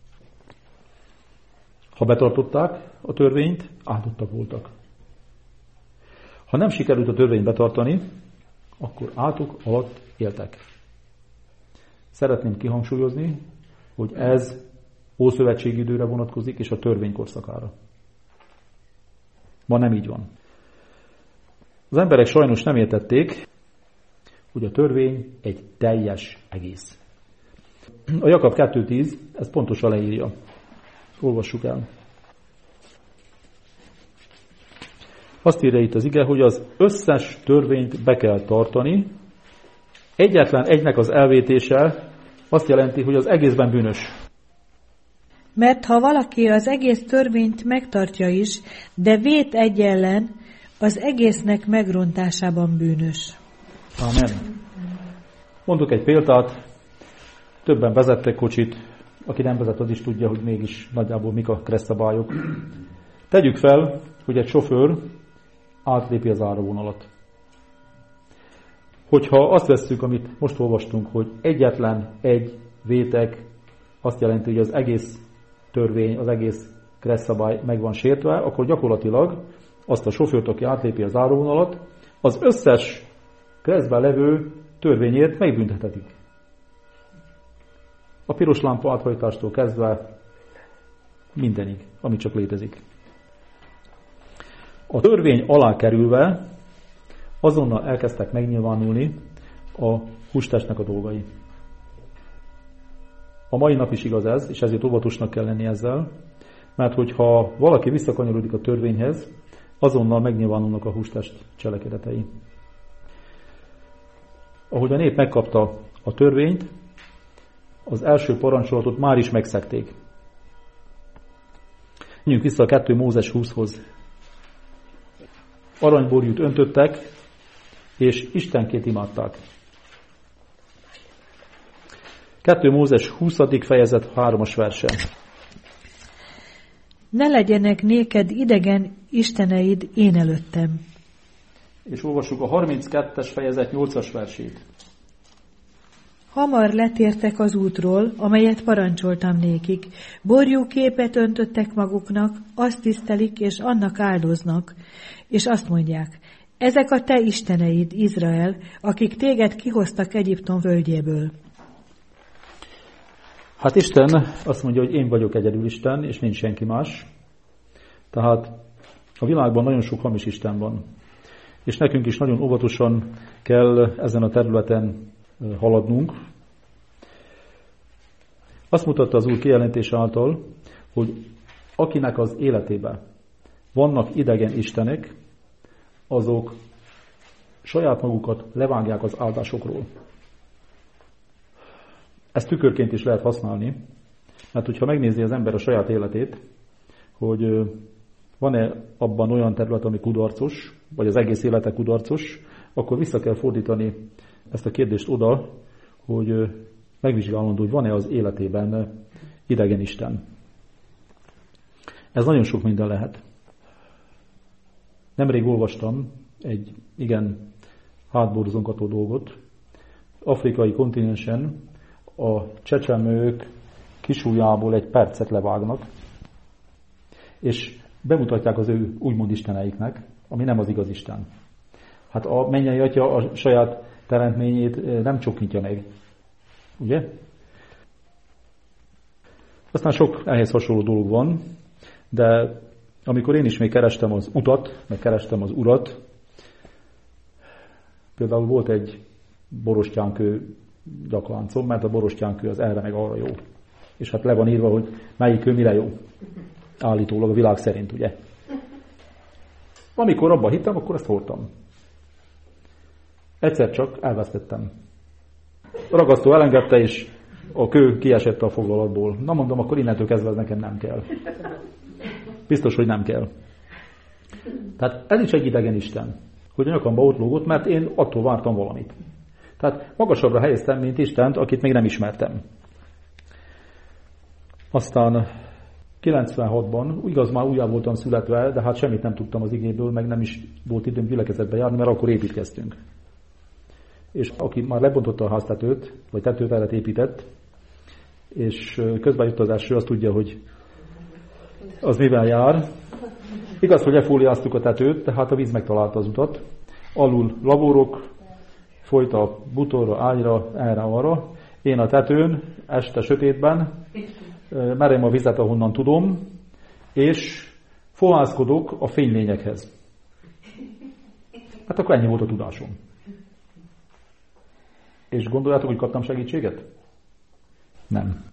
Ha betartották a törvényt, áldottak voltak. Ha nem sikerült a törvényt betartani, akkor átok alatt éltek. Szeretném kihangsúlyozni, hogy ez ószövetségi időre vonatkozik, és a törvény korszakára. Ma nem így van. Az emberek sajnos nem értették, hogy a törvény egy teljes egész. A Jakab 2.10 ezt pontosan leírja. Olvassuk el. Azt írja itt az ige, hogy az összes törvényt be kell tartani. Egyetlen egynek az elvétése azt jelenti, hogy az egészben bűnös. Mert ha valaki az egész törvényt megtartja is, de vét egy ellen, az egésznek megrontásában bűnös. Amen. Mondok egy példát. Többen vezettek kocsit. Aki nem vezet, az is tudja, hogy mégis nagyjából mik a kresszabályok. Tegyük fel, hogy egy sofőr átlépi az áravonalat. Hogyha azt vesszük, amit most olvastunk, hogy egyetlen egy vétek azt jelenti, hogy az egész törvény, az egész kresszabály meg van sértve, akkor gyakorlatilag azt a sofőrt, aki átlépi az áravonalat, az összes kresszben levő törvényért megbüntethetik. A piros lámpa áthajtástól kezdve mindenig, ami csak létezik. A törvény alá kerülve azonnal elkezdtek megnyilvánulni a hústestnek a dolgai. A mai nap is igaz ez, és ezért óvatosnak kell lenni ezzel, mert hogyha valaki visszakanyarodik a törvényhez, azonnal megnyilvánulnak a hústest cselekedetei. Ahogy a nép megkapta a törvényt, az első parancsolatot már is megszegték. Menjünk vissza a 2 Mózes 20-hoz. Aranyborjút öntöttek, és istenként imádták. 2 Mózes 20. fejezet 3. verse. Ne legyenek néked idegen isteneid én előttem. És olvassuk a 32. fejezet 8. versét. Hamar letértek az útról, amelyet parancsoltam nékik. Borjú képet öntöttek maguknak, azt tisztelik és annak áldoznak, és azt mondják, ezek a te isteneid, Izrael, akik téged kihoztak Egyiptom völgyéből. Hát Isten azt mondja, hogy én vagyok egyedül Isten, és nincs senki más. Tehát a világban nagyon sok hamis Isten van. És nekünk is nagyon óvatosan kell ezen a területen haladnunk. Azt mutatta az Úr kijelentése által, hogy akinek az életében vannak idegen istenek, azok saját magukat levágják az áldásokról. Ezt tükörként is lehet használni, mert hogyha megnézi az ember a saját életét, hogy van-e abban olyan terület, ami kudarcos, vagy az egész élete kudarcos, akkor vissza kell fordítani ezt a kérdést oda, hogy megvizsgálandó, hogy van-e az életében idegen Isten. Ez nagyon sok minden lehet. Nemrég olvastam egy igen hátborzongató dolgot. Afrikai kontinensen a csecsemők kisujjából egy percet levágnak, és bemutatják az ő úgymond isteneiknek, ami nem az igaz Isten. Hát a mennyei atya a saját teremtményét nem csoknyitja meg. Ugye? Aztán sok ehhez hasonló dolog van, de amikor én is még kerestem az utat, meg kerestem az Urat, például volt egy borostyánkő gyakláncom, mert a borostyánkő az erre meg arra jó. És hát le van írva, hogy melyik kő mire jó. Állítólag a világ szerint, ugye? Amikor abban hittem, akkor ezt hordtam. Egyszer csak elvesztettem. A ragasztó elengedte, és a kő kiesett a foglalatból. Na mondom, akkor innentől kezdve ez nekem nem kell. Biztos, hogy nem kell. Tehát ez is egy idegen Isten, hogy a nyakamba ott lógott, mert én attól vártam valamit. Tehát magasabbra helyeztem, mint Istent, akit még nem ismertem. Aztán 96-ban, igaz, már újjá voltam születve, de hát semmit nem tudtam az igéből, meg nem is volt időm gyülekezetbe járni, mert akkor építkeztünk. És aki már lebontotta a háztetőt, vagy tetőtelet épített, és közben jött az eső, azt tudja, hogy az mivel jár. Igaz, hogy lefóliáztuk a tetőt, tehát a víz megtalálta az utat. Alul laborok, folyt a bútorra, ágyra, erre-arra. Én a tetőn, este sötétben, merem a vizet, ahonnan tudom, és fohászkodok a fénylényekhez. Hát akkor ennyi volt a tudásom. És gondoljátok, hogy kaptam segítséget? Nem.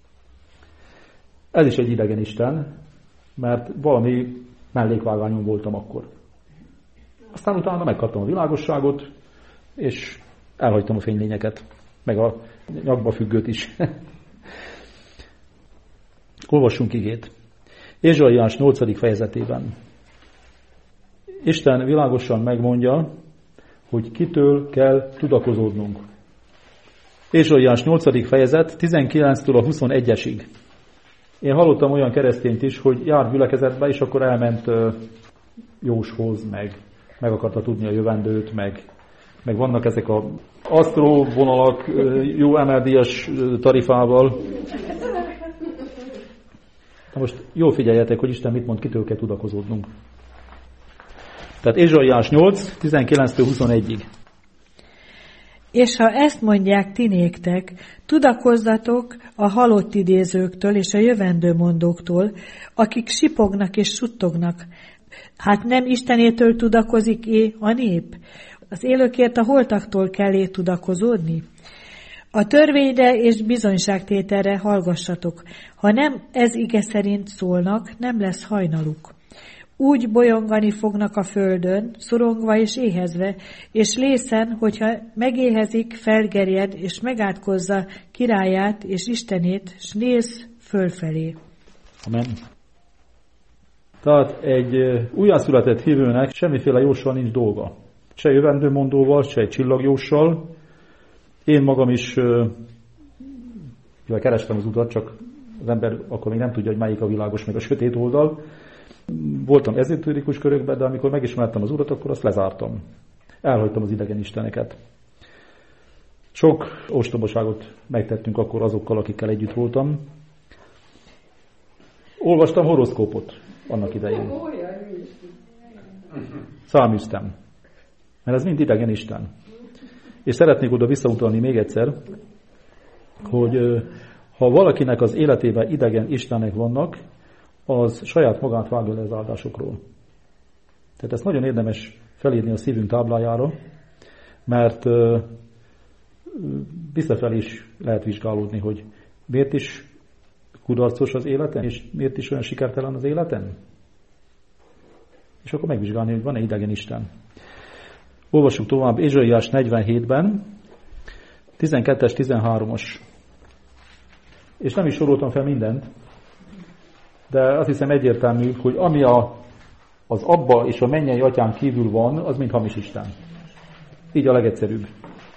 Ez is egy idegen isten, mert valami mellékvágányon voltam akkor. Aztán utána megkaptam a világosságot, és elhagytam a fénylényeket, meg a nyakba függőt is. Olvassunk igét. Ézsaiás 8. fejezetében. Isten világosan megmondja, hogy kitől kell tudakozódnunk. Ézsaiás 8. fejezet 19-től a 21-esig. Én hallottam olyan keresztényt is, hogy jár gyülekezetbe, és akkor elment Jóshoz, meg akarta tudni a jövendőt, meg vannak ezek az asztró vonalak jó MLD-es tarifával. Na most jól figyeljetek, hogy Isten mit mond, kitől kell tudakozódnunk. Tehát Ézsaiás 8, 19-től 21-ig. És ha ezt mondják ti néktek, tudakozzatok a halott idézőktől és a jövendőmondóktól, akik sipognak és suttognak. Hát nem Istenétől tudakozik a nép? Az élőkért a holtaktól kell tudakozódni? A törvényre és bizonyságtételre hallgassatok. Ha nem ez ige szerint szólnak, nem lesz hajnaluk. Úgy bolyongani fognak a földön, szorongva és éhezve, és lészen, hogyha megéhezik, felgerjed, és megátkozza királyát és Istenét, s néz fölfelé. Amen. Tehát egy újjászületett hívőnek semmiféle jóssal nincs dolga. Se jövendőmondóval, se egy csillagjóssal. Én magam is, mivel kerestem az utat, csak az ember akkor még nem tudja, hogy melyik a világos, meg a sötét oldal. Voltam ezotérikus körökben, de amikor megismertem az Urat, akkor azt lezártam. Elhagytam az idegen isteneket. Sok ostobaságot megtettünk akkor azokkal, akikkel együtt voltam. Olvastam horoszkópot annak idején. Száműztem. Mert ez mind idegen isten. És szeretnék oda visszautalni még egyszer, hogy ha valakinek az életében idegen istenek vannak, az saját magát vágja le az áldásokról. Tehát ezt nagyon érdemes felírni a szívünk táblájára, mert visszafelé is lehet vizsgálódni, hogy miért is kudarcos az életen, és miért is olyan sikertelen az életen. És akkor megvizsgálni, hogy van-e idegen Isten. Olvassuk tovább Ézsaiás 47-ben, 12-es, 13-as. És nem is soroltam fel mindent, de azt hiszem egyértelmű, hogy ami az Abba és a mennyei atyán kívül van, az mind hamis Isten. Így a legegyszerűbb.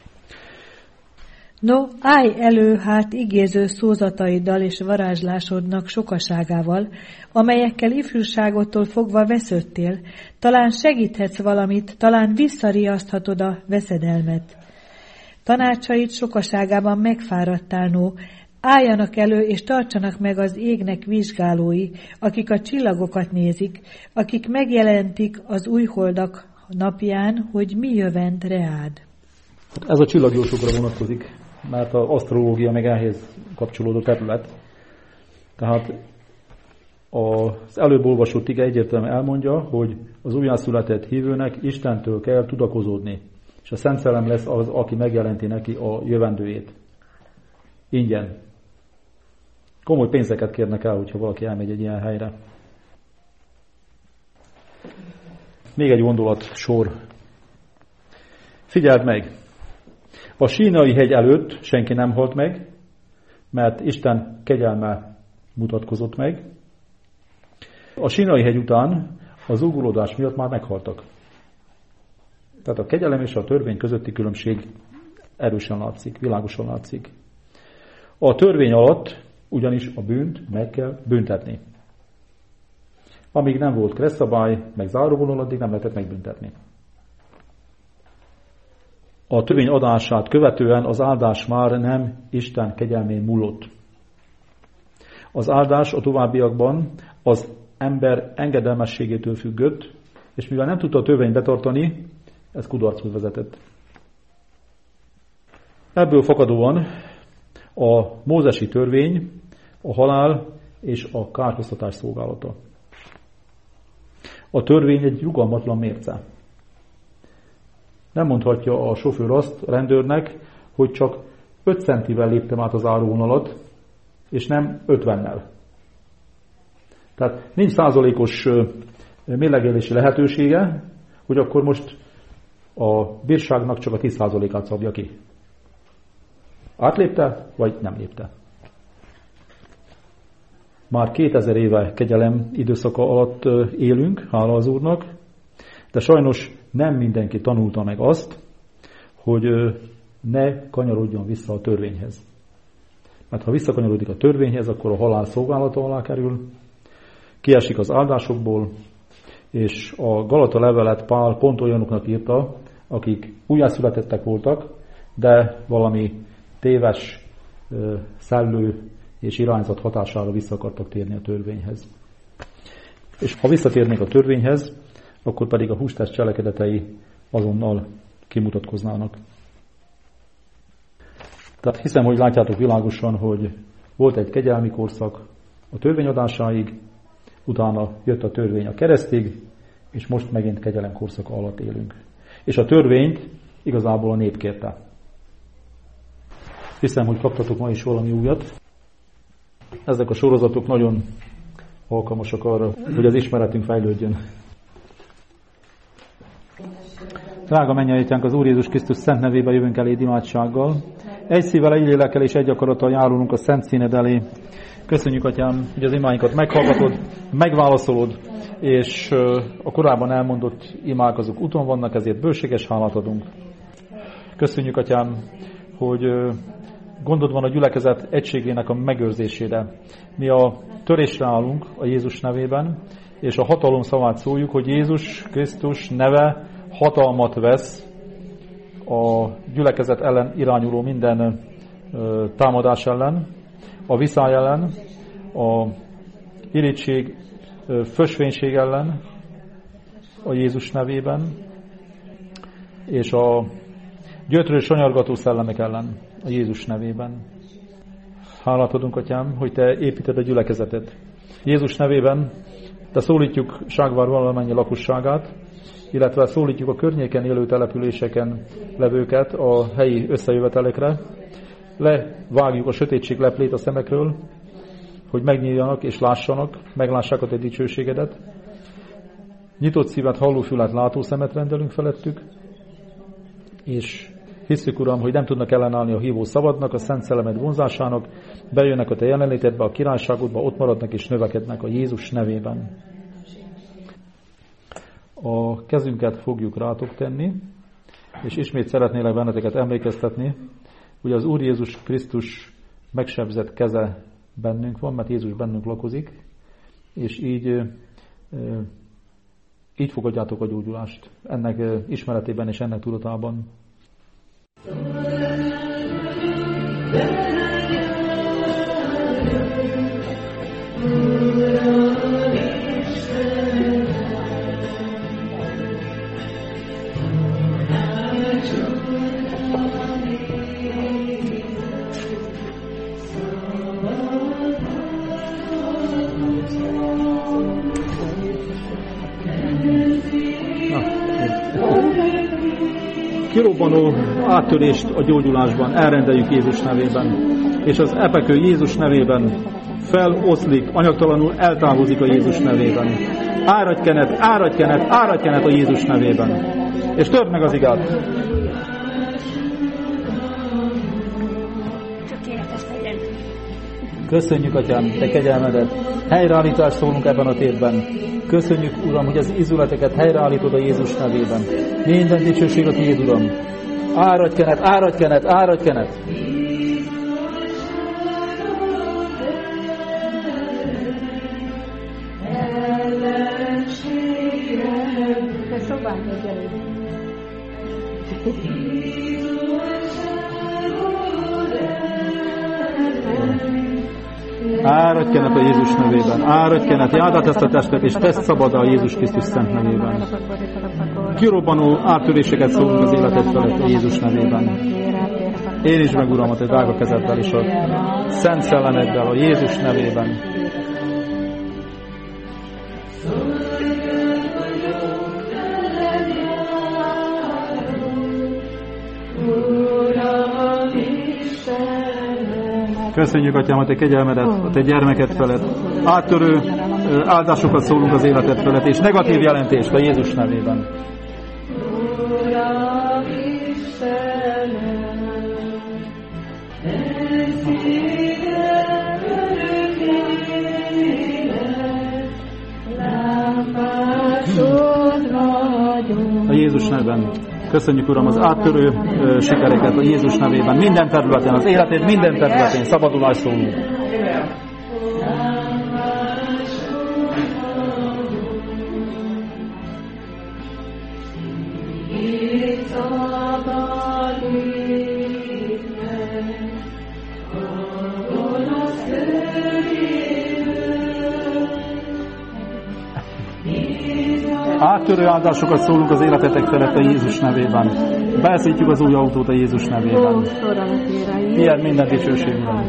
No, állj elő hát igéző szózataiddal és varázslásodnak sokaságával, amelyekkel ifjúságottól fogva vesződtél, talán segíthetsz valamit, talán visszariaszthatod a veszedelmet. Tanácsaid sokaságában megfáradtál, no, álljanak elő és tartsanak meg az égnek vizsgálói, akik a csillagokat nézik, akik megjelentik az újholdak napján, hogy mi jövend reád. Ez a csillagjósokra vonatkozik, mert az asztrológia meg ehhez kapcsolódó terület. Tehát az előbb olvasott ige egyértelműen elmondja, hogy az újjászületett hívőnek Istentől kell tudakozódni, és a Szent Szellem lesz az, aki megjelenti neki a jövendőjét. Ingyen. Komoly pénzeket kérnek el, hogyha valaki elmegy egy ilyen helyre. Még egy gondolat sor. Figyeld meg! A Sínai hegy előtt senki nem halt meg, mert Isten kegyelme mutatkozott meg. A Sínai hegy után az zúgolódás miatt már meghaltak. Tehát a kegyelem és a törvény közötti különbség erősen látszik, világosan látszik. A törvény alatt ugyanis a bűnt meg kell büntetni. Amíg nem volt kresszabály, meg záróvonal, addig nem lehetett megbüntetni. A törvény adását követően az áldás már nem Isten kegyelmén múlott. Az áldás a továbbiakban az ember engedelmességétől függött, és mivel nem tudta a törvényt betartani, ez kudarchoz vezetett. Ebből fakadóan a mózesi törvény, a halál és a kárhoztatás szolgálata. A törvény egy rugalmatlan mérce. Nem mondhatja a sofőr azt a rendőrnek, hogy csak 5 centivel léptem át az árvonalat, és nem 50-nel. Tehát nincs százalékos mérlegelési lehetősége, hogy akkor most a bírságnak csak a 10%-át szabja ki. Átlépte, vagy nem lépte? Már 2000 éve kegyelem időszaka alatt élünk, hála az Úrnak, de sajnos nem mindenki tanulta meg azt, hogy ne kanyarodjon vissza a törvényhez. Mert ha visszakanyarodik a törvényhez, akkor a halál szolgálata alá kerül, kiesik az áldásokból, és a Galata levelet Pál pont olyanoknak írta, akik újjászületettek voltak, de valami téves szellő és irányzat hatására vissza akartak térni a törvényhez. És ha visszatérnék a törvényhez, akkor pedig a hústest cselekedetei azonnal kimutatkoznának. Tehát hiszem, hogy látjátok világosan, hogy volt egy kegyelmi korszak a törvényadásáig, utána jött a törvény a keresztig, és most megint kegyelem korszaka alatt élünk. És a törvényt igazából a nép kérte. Hiszem, hogy kaptatok ma is valami újat. Ezek a sorozatok nagyon alkalmasak arra, hogy az ismeretünk fejlődjön. Drága mennyei Atyánk, az Úr Jézus Krisztus szent nevében jövünk eléd imádsággal. Egy szívvel, egy lélekkel és egy akarattal járulunk a szent színed elé. Köszönjük, Atyám, hogy az imáinkat meghallgatod, megválaszolod, és a korábban elmondott imák azok úton vannak, ezért bőséges hálát adunk. Köszönjük, Atyám, hogy gondod van a gyülekezet egységének a megőrzésére. Mi a törésre állunk a Jézus nevében, és a hatalom szavát szóljuk, hogy Jézus Krisztus neve hatalmat vesz a gyülekezet ellen irányuló minden támadás ellen, a viszály ellen, a irigység, fösvénység ellen a Jézus nevében, és a gyötrő sanyargató szellemek ellen a Jézus nevében. Hálát adunk, Atyám, hogy Te építed a gyülekezetet. Jézus nevében Te szólítjuk Ságvár valamennyi lakosságát, illetve szólítjuk a környéken élő településeken levőket a helyi összejövetelekre. Levágjuk a sötétség leplét a szemekről, hogy megnyíljanak és lássanak, meglássák a Te dicsőségedet. Nyitott szívet, hallófület, látószemet rendelünk felettük, és hisszük, Uram, hogy nem tudnak ellenállni a hívó szabadnak, a szent szellemed vonzásának, bejönnek a Te jelenlétedbe, a királyságodba, ott maradnak és növekednek a Jézus nevében. A kezünket fogjuk rátok tenni, és ismét szeretnélek benneteket emlékeztetni, hogy az Úr Jézus Krisztus megsebzett keze bennünk van, mert Jézus bennünk lakozik, és így fogadjátok a gyógyulást. Ennek ismeretében és ennek tudatában. Kirobbanó áttörést a gyógyulásban elrendeljük Jézus nevében, és az epekő Jézus nevében feloszlik, anyagtalanul eltávozik a Jézus nevében. Áradj kenet a Jézus nevében. És törd meg az igát. Köszönjük, Atyám, Te kegyelmedet. Helyreállítást szólunk ebben a térben. Köszönjük, Uram, hogy az izületeket helyreállítod a Jézus nevében. Minden dicsőség a Tiéd, Uram. Áradj kenet. Áradj kenet a Jézus nevében. Áradj kenet, jáld át ezt a testet, és tesz szabad a Jézus Krisztus szent nevében. Kirobbanó áttöréseket szólunk az életed felett a Jézus nevében. Én is meg, Uram, a Te drága kezeddel és a szent szellemeddel a Jézus nevében. Köszönjük, Atyám, a Te kegyelmedet, a Te gyermeked felett. Áttörő áldásokat szólunk az életed felett, és negatív jelentést a Jézus nevében. A Jézus nevben. Köszönjük, Uram, az áttörő sikereket a Jézus nevében. Minden területen, az életed minden területén szabadulás szólunk. Áttörő áldásokat szólunk az életetek felett a Jézus nevében. Beszítjük az új autót a Jézus nevében. Ilyen minden dicsőségben.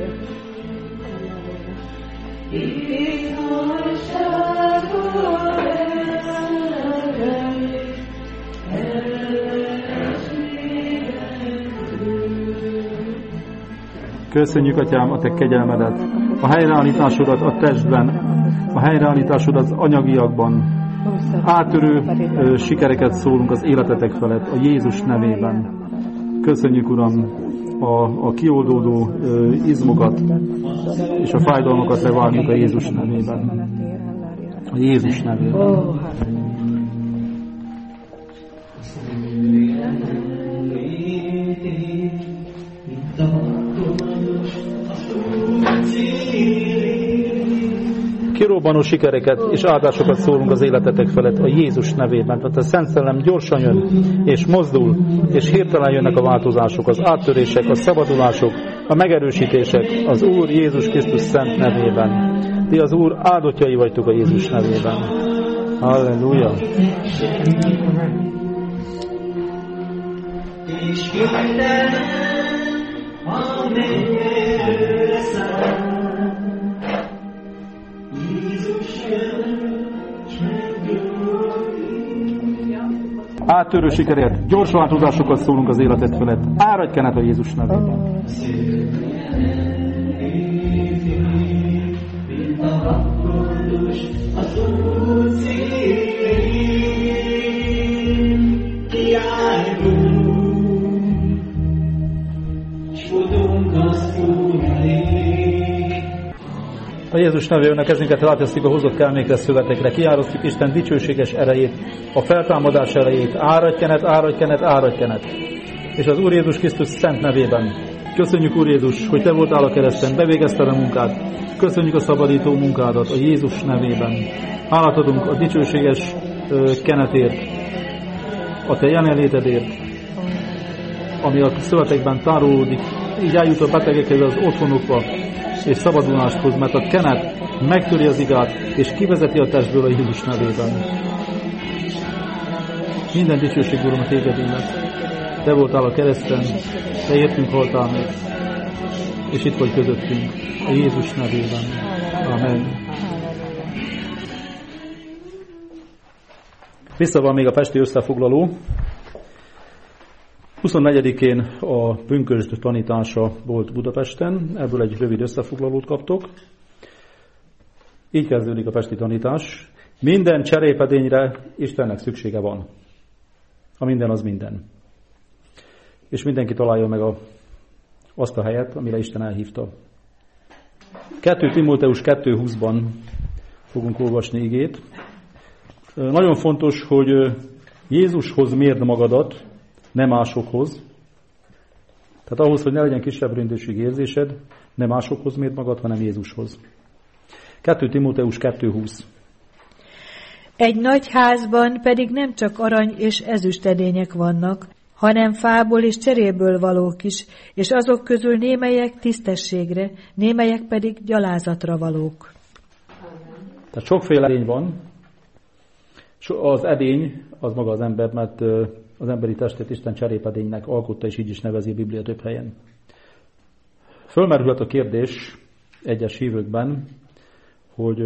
Köszönjük, Atyám, a Te kegyelmedet, a helyreállításodat a testben, a helyreállításodat az anyagiakban. Áttörő sikereket szólunk az életetek felett a Jézus nevében. Köszönjük, Uram, a kioldódó izmokat és a fájdalmakat levágjuk a Jézus nevében. A Jézus nevében. Kirobbanó sikereket és áldásokat szólunk az életetek felett a Jézus nevében. Tehát a Szent Szellem gyorsan jön, és mozdul, és hirtelen jönnek a változások, az áttörések, a szabadulások, a megerősítések az Úr Jézus Krisztus szent nevében. Ti az Úr áldottjai vagytok a Jézus nevében. Halleluja! És minden, áttörő sikerért, gyors változásokat szólunk az életed felett. Áradj kenet a Jézus nevében. A Jézus nevében a kezünket ráteszik a hozott kelmékre, szövetekre, kiárasztjuk Isten dicsőséges erejét, a feltámadás erejét, áradj kenet, áradj kenet, áradj kenet. És az Úr Jézus Krisztus szent nevében. Köszönjük, Úr Jézus, hogy Te voltál a kereszten, bevégezted a munkát. Köszönjük a szabadító munkádat a Jézus nevében. Hálát adunk a dicsőséges kenetért, a Te jelenlétedért, ami a szövetekben tárolódik, így eljut a betegekhez az otthonukba, és szabadulást hoz, mert a kenet megtöri az igát, és kivezeti a testből a Jézus nevében. Minden dicsőség, Uram, a Téged illet. Te voltál a kereszten, Te értünk haltál meg, és itt vagy közöttünk, a Jézus nevében. Amen. Vissza van még a pesti összefoglaló. 24-én a pünkösd tanítása volt Budapesten, ebből egy rövid összefoglalót kaptok. Így kezdődik a pesti tanítás. Minden cserépedényre Istennek szüksége van. A minden az minden. És mindenki találja meg azt a helyet, amire Isten elhívta. 2 Timóteus 2:20-ban fogunk olvasni igét. Nagyon fontos, hogy Jézushoz mérd magadat, nem másokhoz. Tehát ahhoz, hogy ne legyen kisebb rendőrség érzésed, nem másokhoz mérd magad, hanem Jézushoz. 2 Timóteus 2:20. Egy nagy házban pedig nem csak arany és ezüstedények vannak, hanem fából és cseréből valók is, és azok közül némelyek tisztességre, némelyek pedig gyalázatra valók. Tehát sokféle edény van. Az edény az maga az ember, mert az emberi testet Isten cserépedénynek alkotta, és így is nevezi a Biblia több helyen. Fölmerülhet a kérdés egyes hívőkben, hogy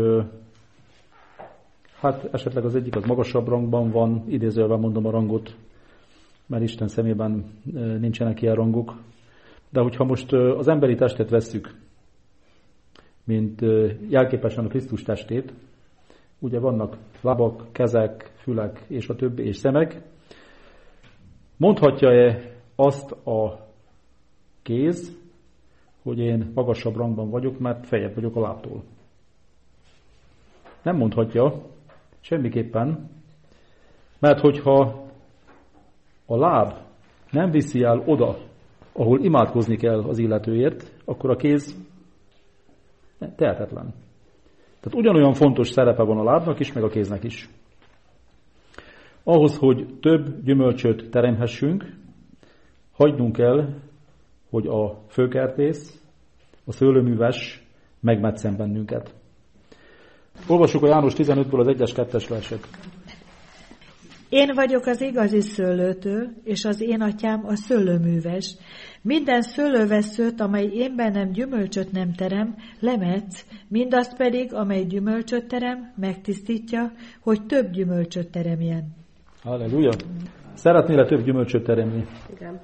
hát esetleg az egyik az magasabb rangban van, idézőjelben mondom a rangot, mert Isten szemében nincsenek ilyen rangok. De hogyha most az emberi testet vesszük, mint jelképesen a Krisztus testét, ugye vannak lábak, kezek, fülek és a többi, és szemek. Mondhatja-e azt a kéz, hogy én magasabb rangban vagyok, mert feljebb vagyok a lábtól? Nem mondhatja semmiképpen, mert hogyha a láb nem viszi el oda, ahol imádkozni kell az illetőért, akkor a kéz tehetetlen. Tehát ugyanolyan fontos szerepe van a lábnak is, meg a kéznek is. Ahhoz, hogy több gyümölcsöt teremhessünk, hagynunk kell, hogy a főkertész, a szőlőműves megmetszen bennünket. Olvassuk a János 15-ből az 1-es, 2-es verset. Én vagyok az igazi szőlőtő, és az én atyám a szőlőműves. Minden szőlővesszőt, amely én bennem gyümölcsöt nem terem, lemetsz, mindazt pedig, amely gyümölcsöt terem, megtisztítja, hogy több gyümölcsöt teremjen. Halleluja! Szeretnél több gyümölcsöt teremni? Igen.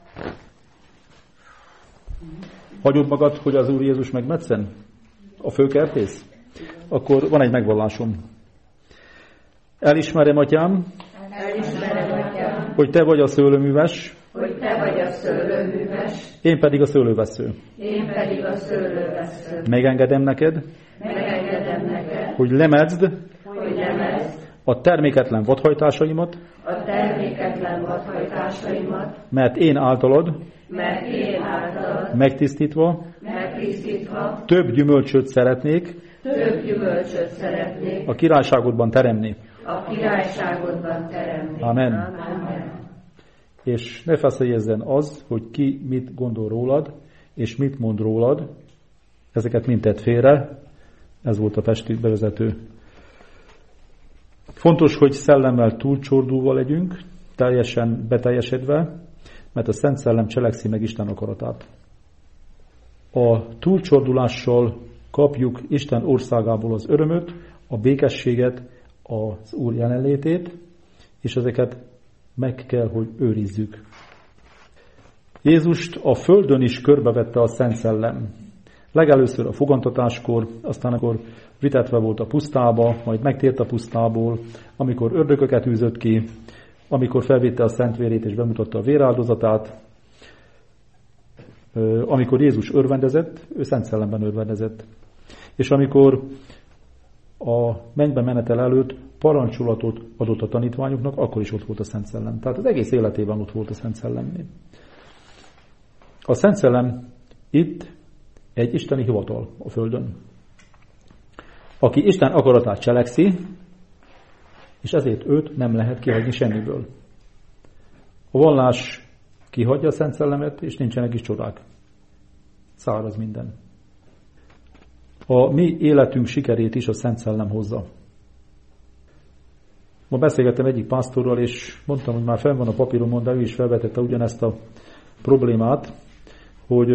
Hagyod magad, hogy az Úr Jézus megmetszen? A főkertész? Akkor van egy megvallásom. Elismerem, Atyám, hogy te vagy a szőlőműves, én pedig a szőlővessző. Megengedem neked, hogy lemezd a terméketlen vadhajtásaimat, mert én általad megtisztítva több gyümölcsöt szeretnék a királyságodban teremni. Amen. És ne feszélyezzen az, hogy ki mit gondol rólad, és mit mond rólad. Ezeket mind tett félre. Ez volt a pesti bevezető. Fontos, hogy szellemmel túlcsordulva legyünk, teljesen beteljesedve, mert a Szent Szellem cselekszi meg Isten akaratát. A túlcsordulással kapjuk Isten országából az örömöt, a békességet, az Úr jelenlétét, és ezeket meg kell, hogy őrizzük. Jézust a földön is körbevette a Szent Szellem. Legelőször a fogantatáskor, aztán akkor vitetve volt a pusztába, majd megtért a pusztából, amikor ördögöket űzött ki, amikor felvitte a szentvérét és bemutatta a véráldozatát, amikor Jézus örvendezett, ő Szent Szellemben örvendezett. És amikor a mennybe menetel előtt parancsolatot adott a tanítványoknak, akkor is ott volt a Szent Szellem. Tehát az egész életében ott volt a Szent Szellemnél. A Szent Szellem itt egy isteni hivatal a földön. Aki Isten akaratát cselekszi, és ezért őt nem lehet kihagyni semmiből. A vallás kihagyja a Szent Szellemet, és nincsenek is csodák. Száraz minden. A mi életünk sikerét is a Szent Szellem hozza. Ma beszélgettem egyik pásztorral, és mondtam, hogy már fenn van a papíromon, de ő is felvetette ugyanezt a problémát, hogy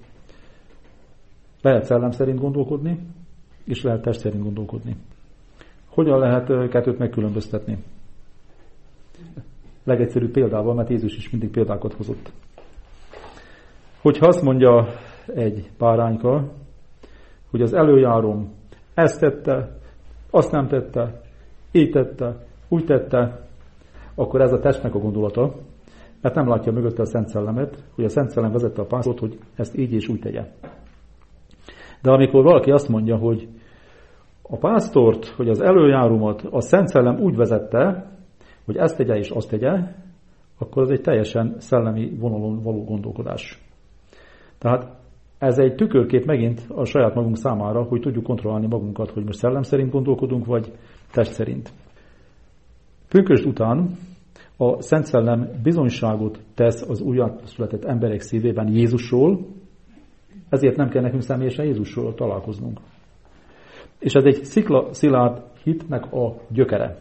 lehet szellem szerint gondolkodni, és lehet test szerint gondolkodni. Hogyan lehet kettőt megkülönböztetni? Legegyszerűbb példával, mert Jézus is mindig példákat hozott. Hogyha azt mondja egy bárányka, hogy az előjárom ezt tette, azt nem tette, így tette, úgy tette, akkor ez a testnek a gondolata, mert nem látja mögötte a Szent Szellemet, hogy a Szent Szellem vezette a pásztort, hogy ezt így és úgy tegye. De amikor valaki azt mondja, hogy a pásztort, hogy az előjárómat a Szent Szellem úgy vezette, hogy ezt tegye és azt tegye, akkor az egy teljesen szellemi vonalon való gondolkodás. Tehát ez egy tükörkép megint a saját magunk számára, hogy tudjuk kontrollálni magunkat, hogy most szellem szerint gondolkodunk, vagy test szerint. Pünkösd után a Szent Szellem bizonyságot tesz az újjászületett emberek szívében Jézusról, ezért nem kell nekünk személyesen Jézusról találkoznunk. És ez egy sziklaszilárd hitnek a gyökere.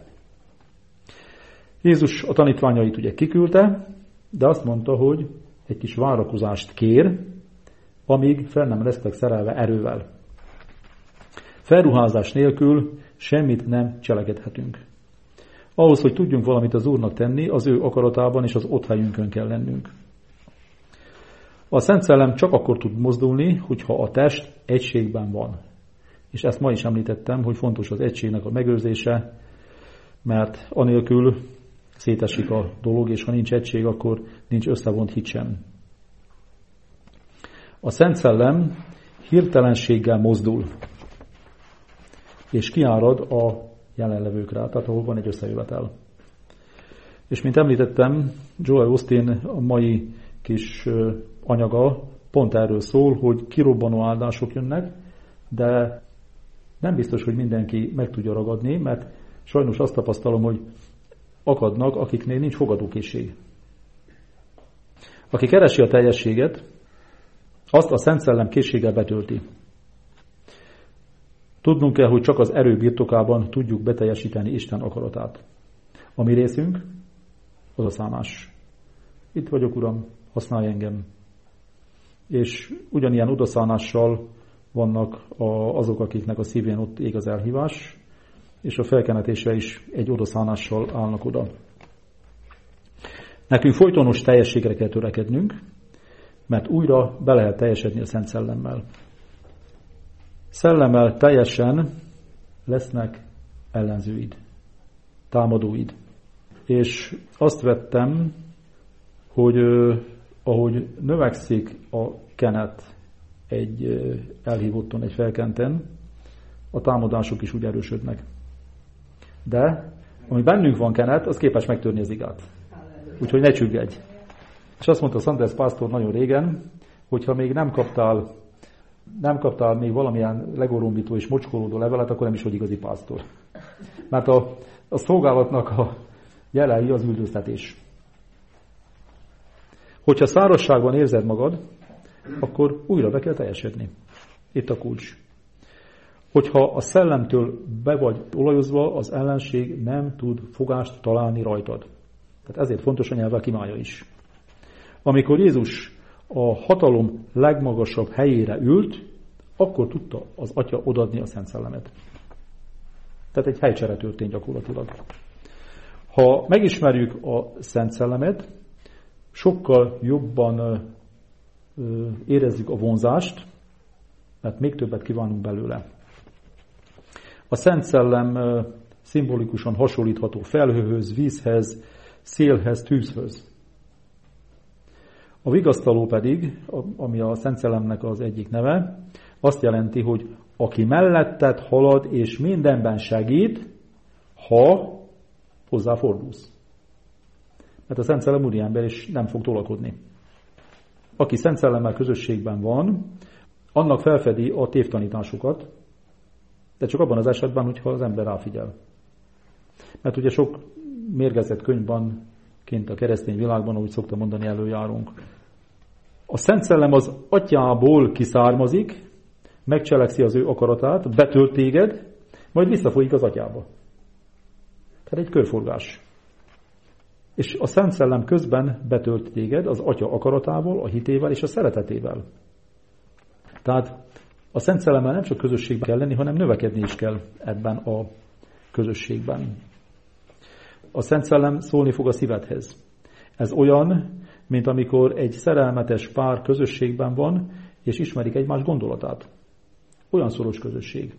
Jézus a tanítványait ugye kiküldte, de azt mondta, hogy egy kis várakozást kér, amíg fel nem lesztek szerelve erővel. Felruházás nélkül semmit nem cselekedhetünk. Ahhoz, hogy tudjunk valamit az Úrnak tenni, az ő akaratában és az ott helyünkön kell lennünk. A Szent Szellem csak akkor tud mozdulni, hogyha a test egységben van. És ezt ma is említettem, hogy fontos az egységnek a megőrzése, mert anélkül szétesik a dolog, és ha nincs egység, akkor nincs összevont hit sem. A Szent Szellem hirtelenséggel mozdul, és kiárad a jelenlevőkre, tehát ahol van egy összejövetel. És mint említettem, Joel Austin a mai kis anyaga pont erről szól, hogy kirobbanó áldások jönnek, de nem biztos, hogy mindenki meg tudja ragadni, mert sajnos azt tapasztalom, hogy akadnak, akiknél nincs fogadókészség. Aki keresi a teljességet, azt a Szent Szellem készséggel betölti. Tudnunk kell, hogy csak az erő birtokában tudjuk beteljesíteni Isten akaratát. A mi részünk odaszánás. Itt vagyok, Uram, használj engem. És ugyanilyen odaszánással vannak azok, akiknek a szívén ott ég az elhívás, és a felkenetésre is egy odaszánással állnak oda. Nekünk folytonos teljességre kell törekednünk, mert újra be lehet teljesedni a Szent Szellemmel. Szellemmel teljesen lesznek ellenzőid, támadóid. És azt vettem, hogy ahogy növekszik a kenet egy elhívotton, egy felkenten, a támadások is úgy erősödnek. De ami bennünk van kenet, az képes megtörni az igát. Úgyhogy ne csüggedj. És azt mondta Sanders pásztor nagyon régen, hogyha még nem kaptál még valamilyen legorombító és mocskolódó levelet, akkor nem is vagy igazi pásztor. Mert a szolgálatnak a jelei az üldöztetés. Hogyha szárazságban érzed magad, akkor újra be kell teljesedni. Itt a kulcs. Hogyha a szellemtől be vagy olajozva, az ellenség nem tud fogást találni rajtad. Tehát ezért fontos a nyelvek imája is. Amikor Jézus a hatalom legmagasabb helyére ült, akkor tudta az Atya odaadni a Szent Szellemet. Tehát egy helycsere történt gyakorlatilag. Ha megismerjük a Szent Szellemet, sokkal jobban érezzük a vonzást, mert még többet kívánunk belőle. A Szent Szellem szimbolikusan hasonlítható felhőhöz, vízhez, szélhez, tűzhöz. A vigasztaló pedig, ami a Szent Szellemnek az egyik neve, azt jelenti, hogy aki melletted halad és mindenben segít, ha hozzáfordulsz. Mert a Szent Szellem úriember is nem fog tolakodni. Aki Szent Szellemmel közösségben van, annak felfedi a tévtanításokat, de csak abban az esetben, hogyha az ember ráfigyel. Mert ugye sok mérgezett könyv van kint a keresztény világban, ahogy szokta mondani, előjárunk. A Szent Szellem az Atyából kiszármazik, megcselekszi az ő akaratát, betölt téged, majd visszafolyik az Atyába. Tehát egy körforgás. És a Szent Szellem közben betölt téged az Atya akaratával, a hitével és a szeretetével. Tehát a Szent Szellemmel nem csak közösségben kell lenni, hanem növekedni is kell ebben a közösségben. A Szent Szellem szólni fog a szívedhez. Ez olyan, mint amikor egy szerelmetes pár közösségben van, és ismerik egymás gondolatát. Olyan szoros közösség.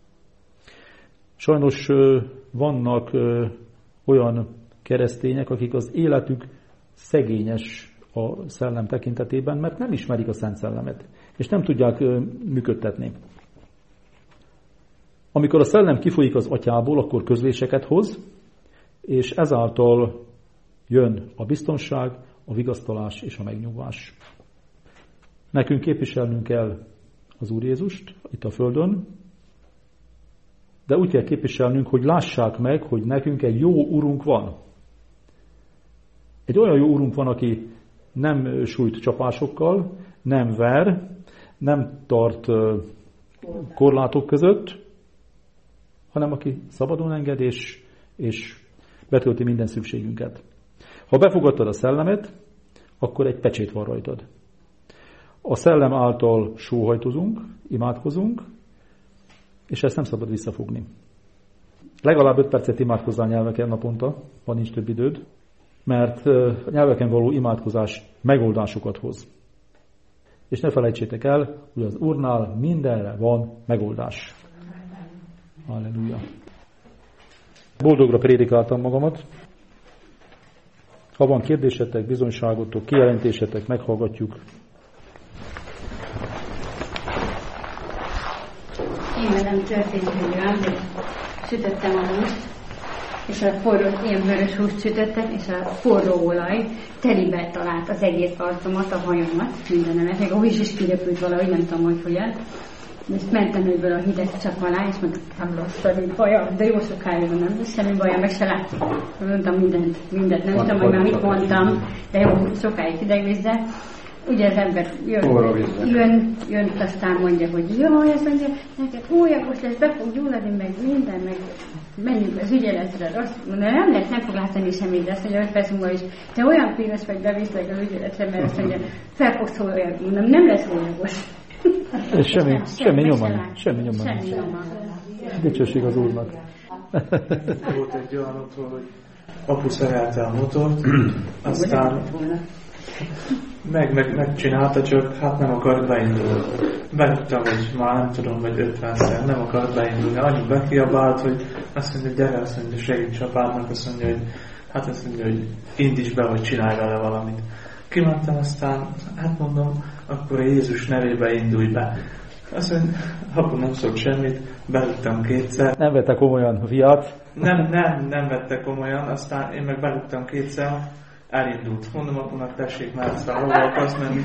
Sajnos vannak olyan keresztények, akik az életük szegényes a szellem tekintetében, mert nem ismerik a Szent Szellemet, és nem tudják működtetni. Amikor a szellem kifolyik az Atyából, akkor közléseket hoz, és ezáltal jön a biztonság, a vigasztalás és a megnyugvás. Nekünk képviselnünk kell az Úr Jézust itt a Földön, de úgy kell képviselnünk, hogy lássák meg, hogy nekünk egy jó Urunk van. Egy olyan jó Urunk van, aki nem sújt csapásokkal, nem ver, nem tart korlátok között, hanem aki szabadon enged és betölti minden szükségünket. Ha befogadtad a szellemet, akkor egy pecsét van rajtad. A szellem által sóhajtozunk, imádkozunk, és ezt nem szabad visszafogni. Legalább 5 percet imádkozzál nyelveken naponta, ha nincs több időd, mert a nyelveken való imádkozás megoldásokat hoz. És ne felejtsétek el, hogy az Úrnál mindenre van megoldás. Halleluja. Boldogra prédikáltam magamat. Ha van kérdésetek, bizonyságotok, kijelentésetek, meghallgatjuk. Én velem történt egy olyan, hogy sütöttem a húst, és a forró, ilyen vörös húst sütöttem, és a forró olaj telibe talált az egész arcomat, a hajamat, mindenemet, még a hús is kiröpült valahogy, nem tudom, hogy hogyan. És mentem őből a hideg csak alá, és mondtam, nem lassad, így bajam, de jó sokáig nem lesz semmi bajam, meg se látszik. Mondtam mindent, nem tudom, hogy már mit mondtam, de jó, sokáig hideg víz, de ugye az ember jön, aztán mondja, hogy jaj, ez mondja, neked hólyagos lesz, be fog gyulladni, meg minden, meg menjünk az ügyeletre, nem lesz, nem fog látni semmit, de azt mondja, 5 perc múlva is, te olyan piros vagy, beviszlek az ügyeletre, mert azt mondja, fel fogsz hólyagos, mondom, nem lesz hólyagos. Semmi nyoma. Dicsőség az Úrnak. Volt egy olyan otthon, hogy apu szerelte a motort, aztán megcsinálta, csak hát nem akart beindulni. Berúgtam, hogy már nem tudom, vagy 50-szer nem akart beindulni. Annyi bekiabált, hogy azt mondja, hogy gyere, azt mondja, segíts apádnak, azt mondja, hogy hát azt mondja, hogy indíts be, vagy csinálj vele valamit. Kimentem, aztán, hát mondom, akkor a Jézus nevébe indulj be. Azt mondja, apu nem szólt semmit, berúgtam 2-szer. Nem vette komolyan a fiát? Nem vette komolyan, aztán én meg berúgtam 2-szer, elindult. Mondom apunak, tessék már, aztán hova akarsz menni?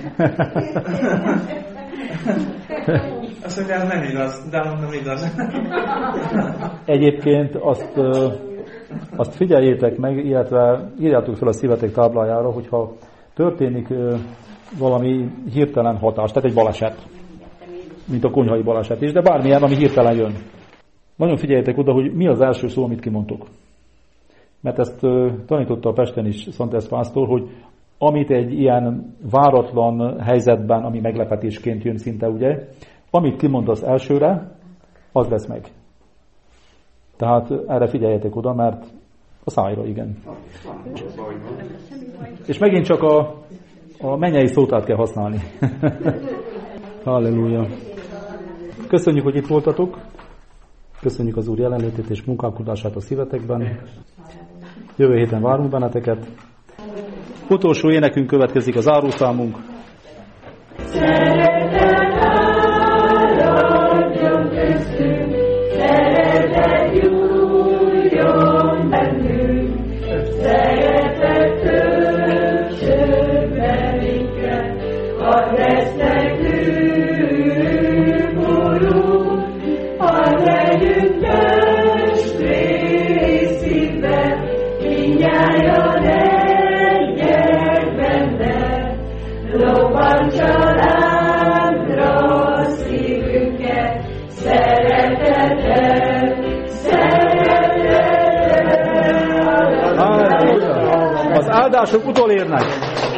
Azt mondja, ez nem igaz, de mondom, igaz. Egyébként azt figyeljétek meg, illetve írjátok fel a szívetek táblájára, hogyha történik valami hirtelen hatás, tehát egy baleset, mint a konyhai baleset is, de bármilyen, ami hirtelen jön. Nagyon figyeljetek oda, hogy mi az első szó, amit kimondtok. Mert ezt tanította a Pesten is Szent Pásztor, hogy amit egy ilyen váratlan helyzetben, ami meglepetésként jön szinte, ugye, amit kimondasz elsőre, az lesz meg. Tehát erre figyeljetek oda, mert a szájra, igen. És megint csak a mennyei szótát kell használni. Halleluja. Köszönjük, hogy itt voltatok. Köszönjük az Úr jelenlétét és munkálkodását a szívetekben. Jövő héten várunk benneteket. Utolsó énekünk következik, a zárószámunk. Szeretet áradjon köztünk, szeretet gyújjon bennünk, szeretet töltsön be minket, hadd lesz nekünk, Urunk, hadd legyünk testvéri szívben, mindnyájan egyek benne, lobban családra szívünket, szeretettel, szeretettel. Az áldások utolérnek.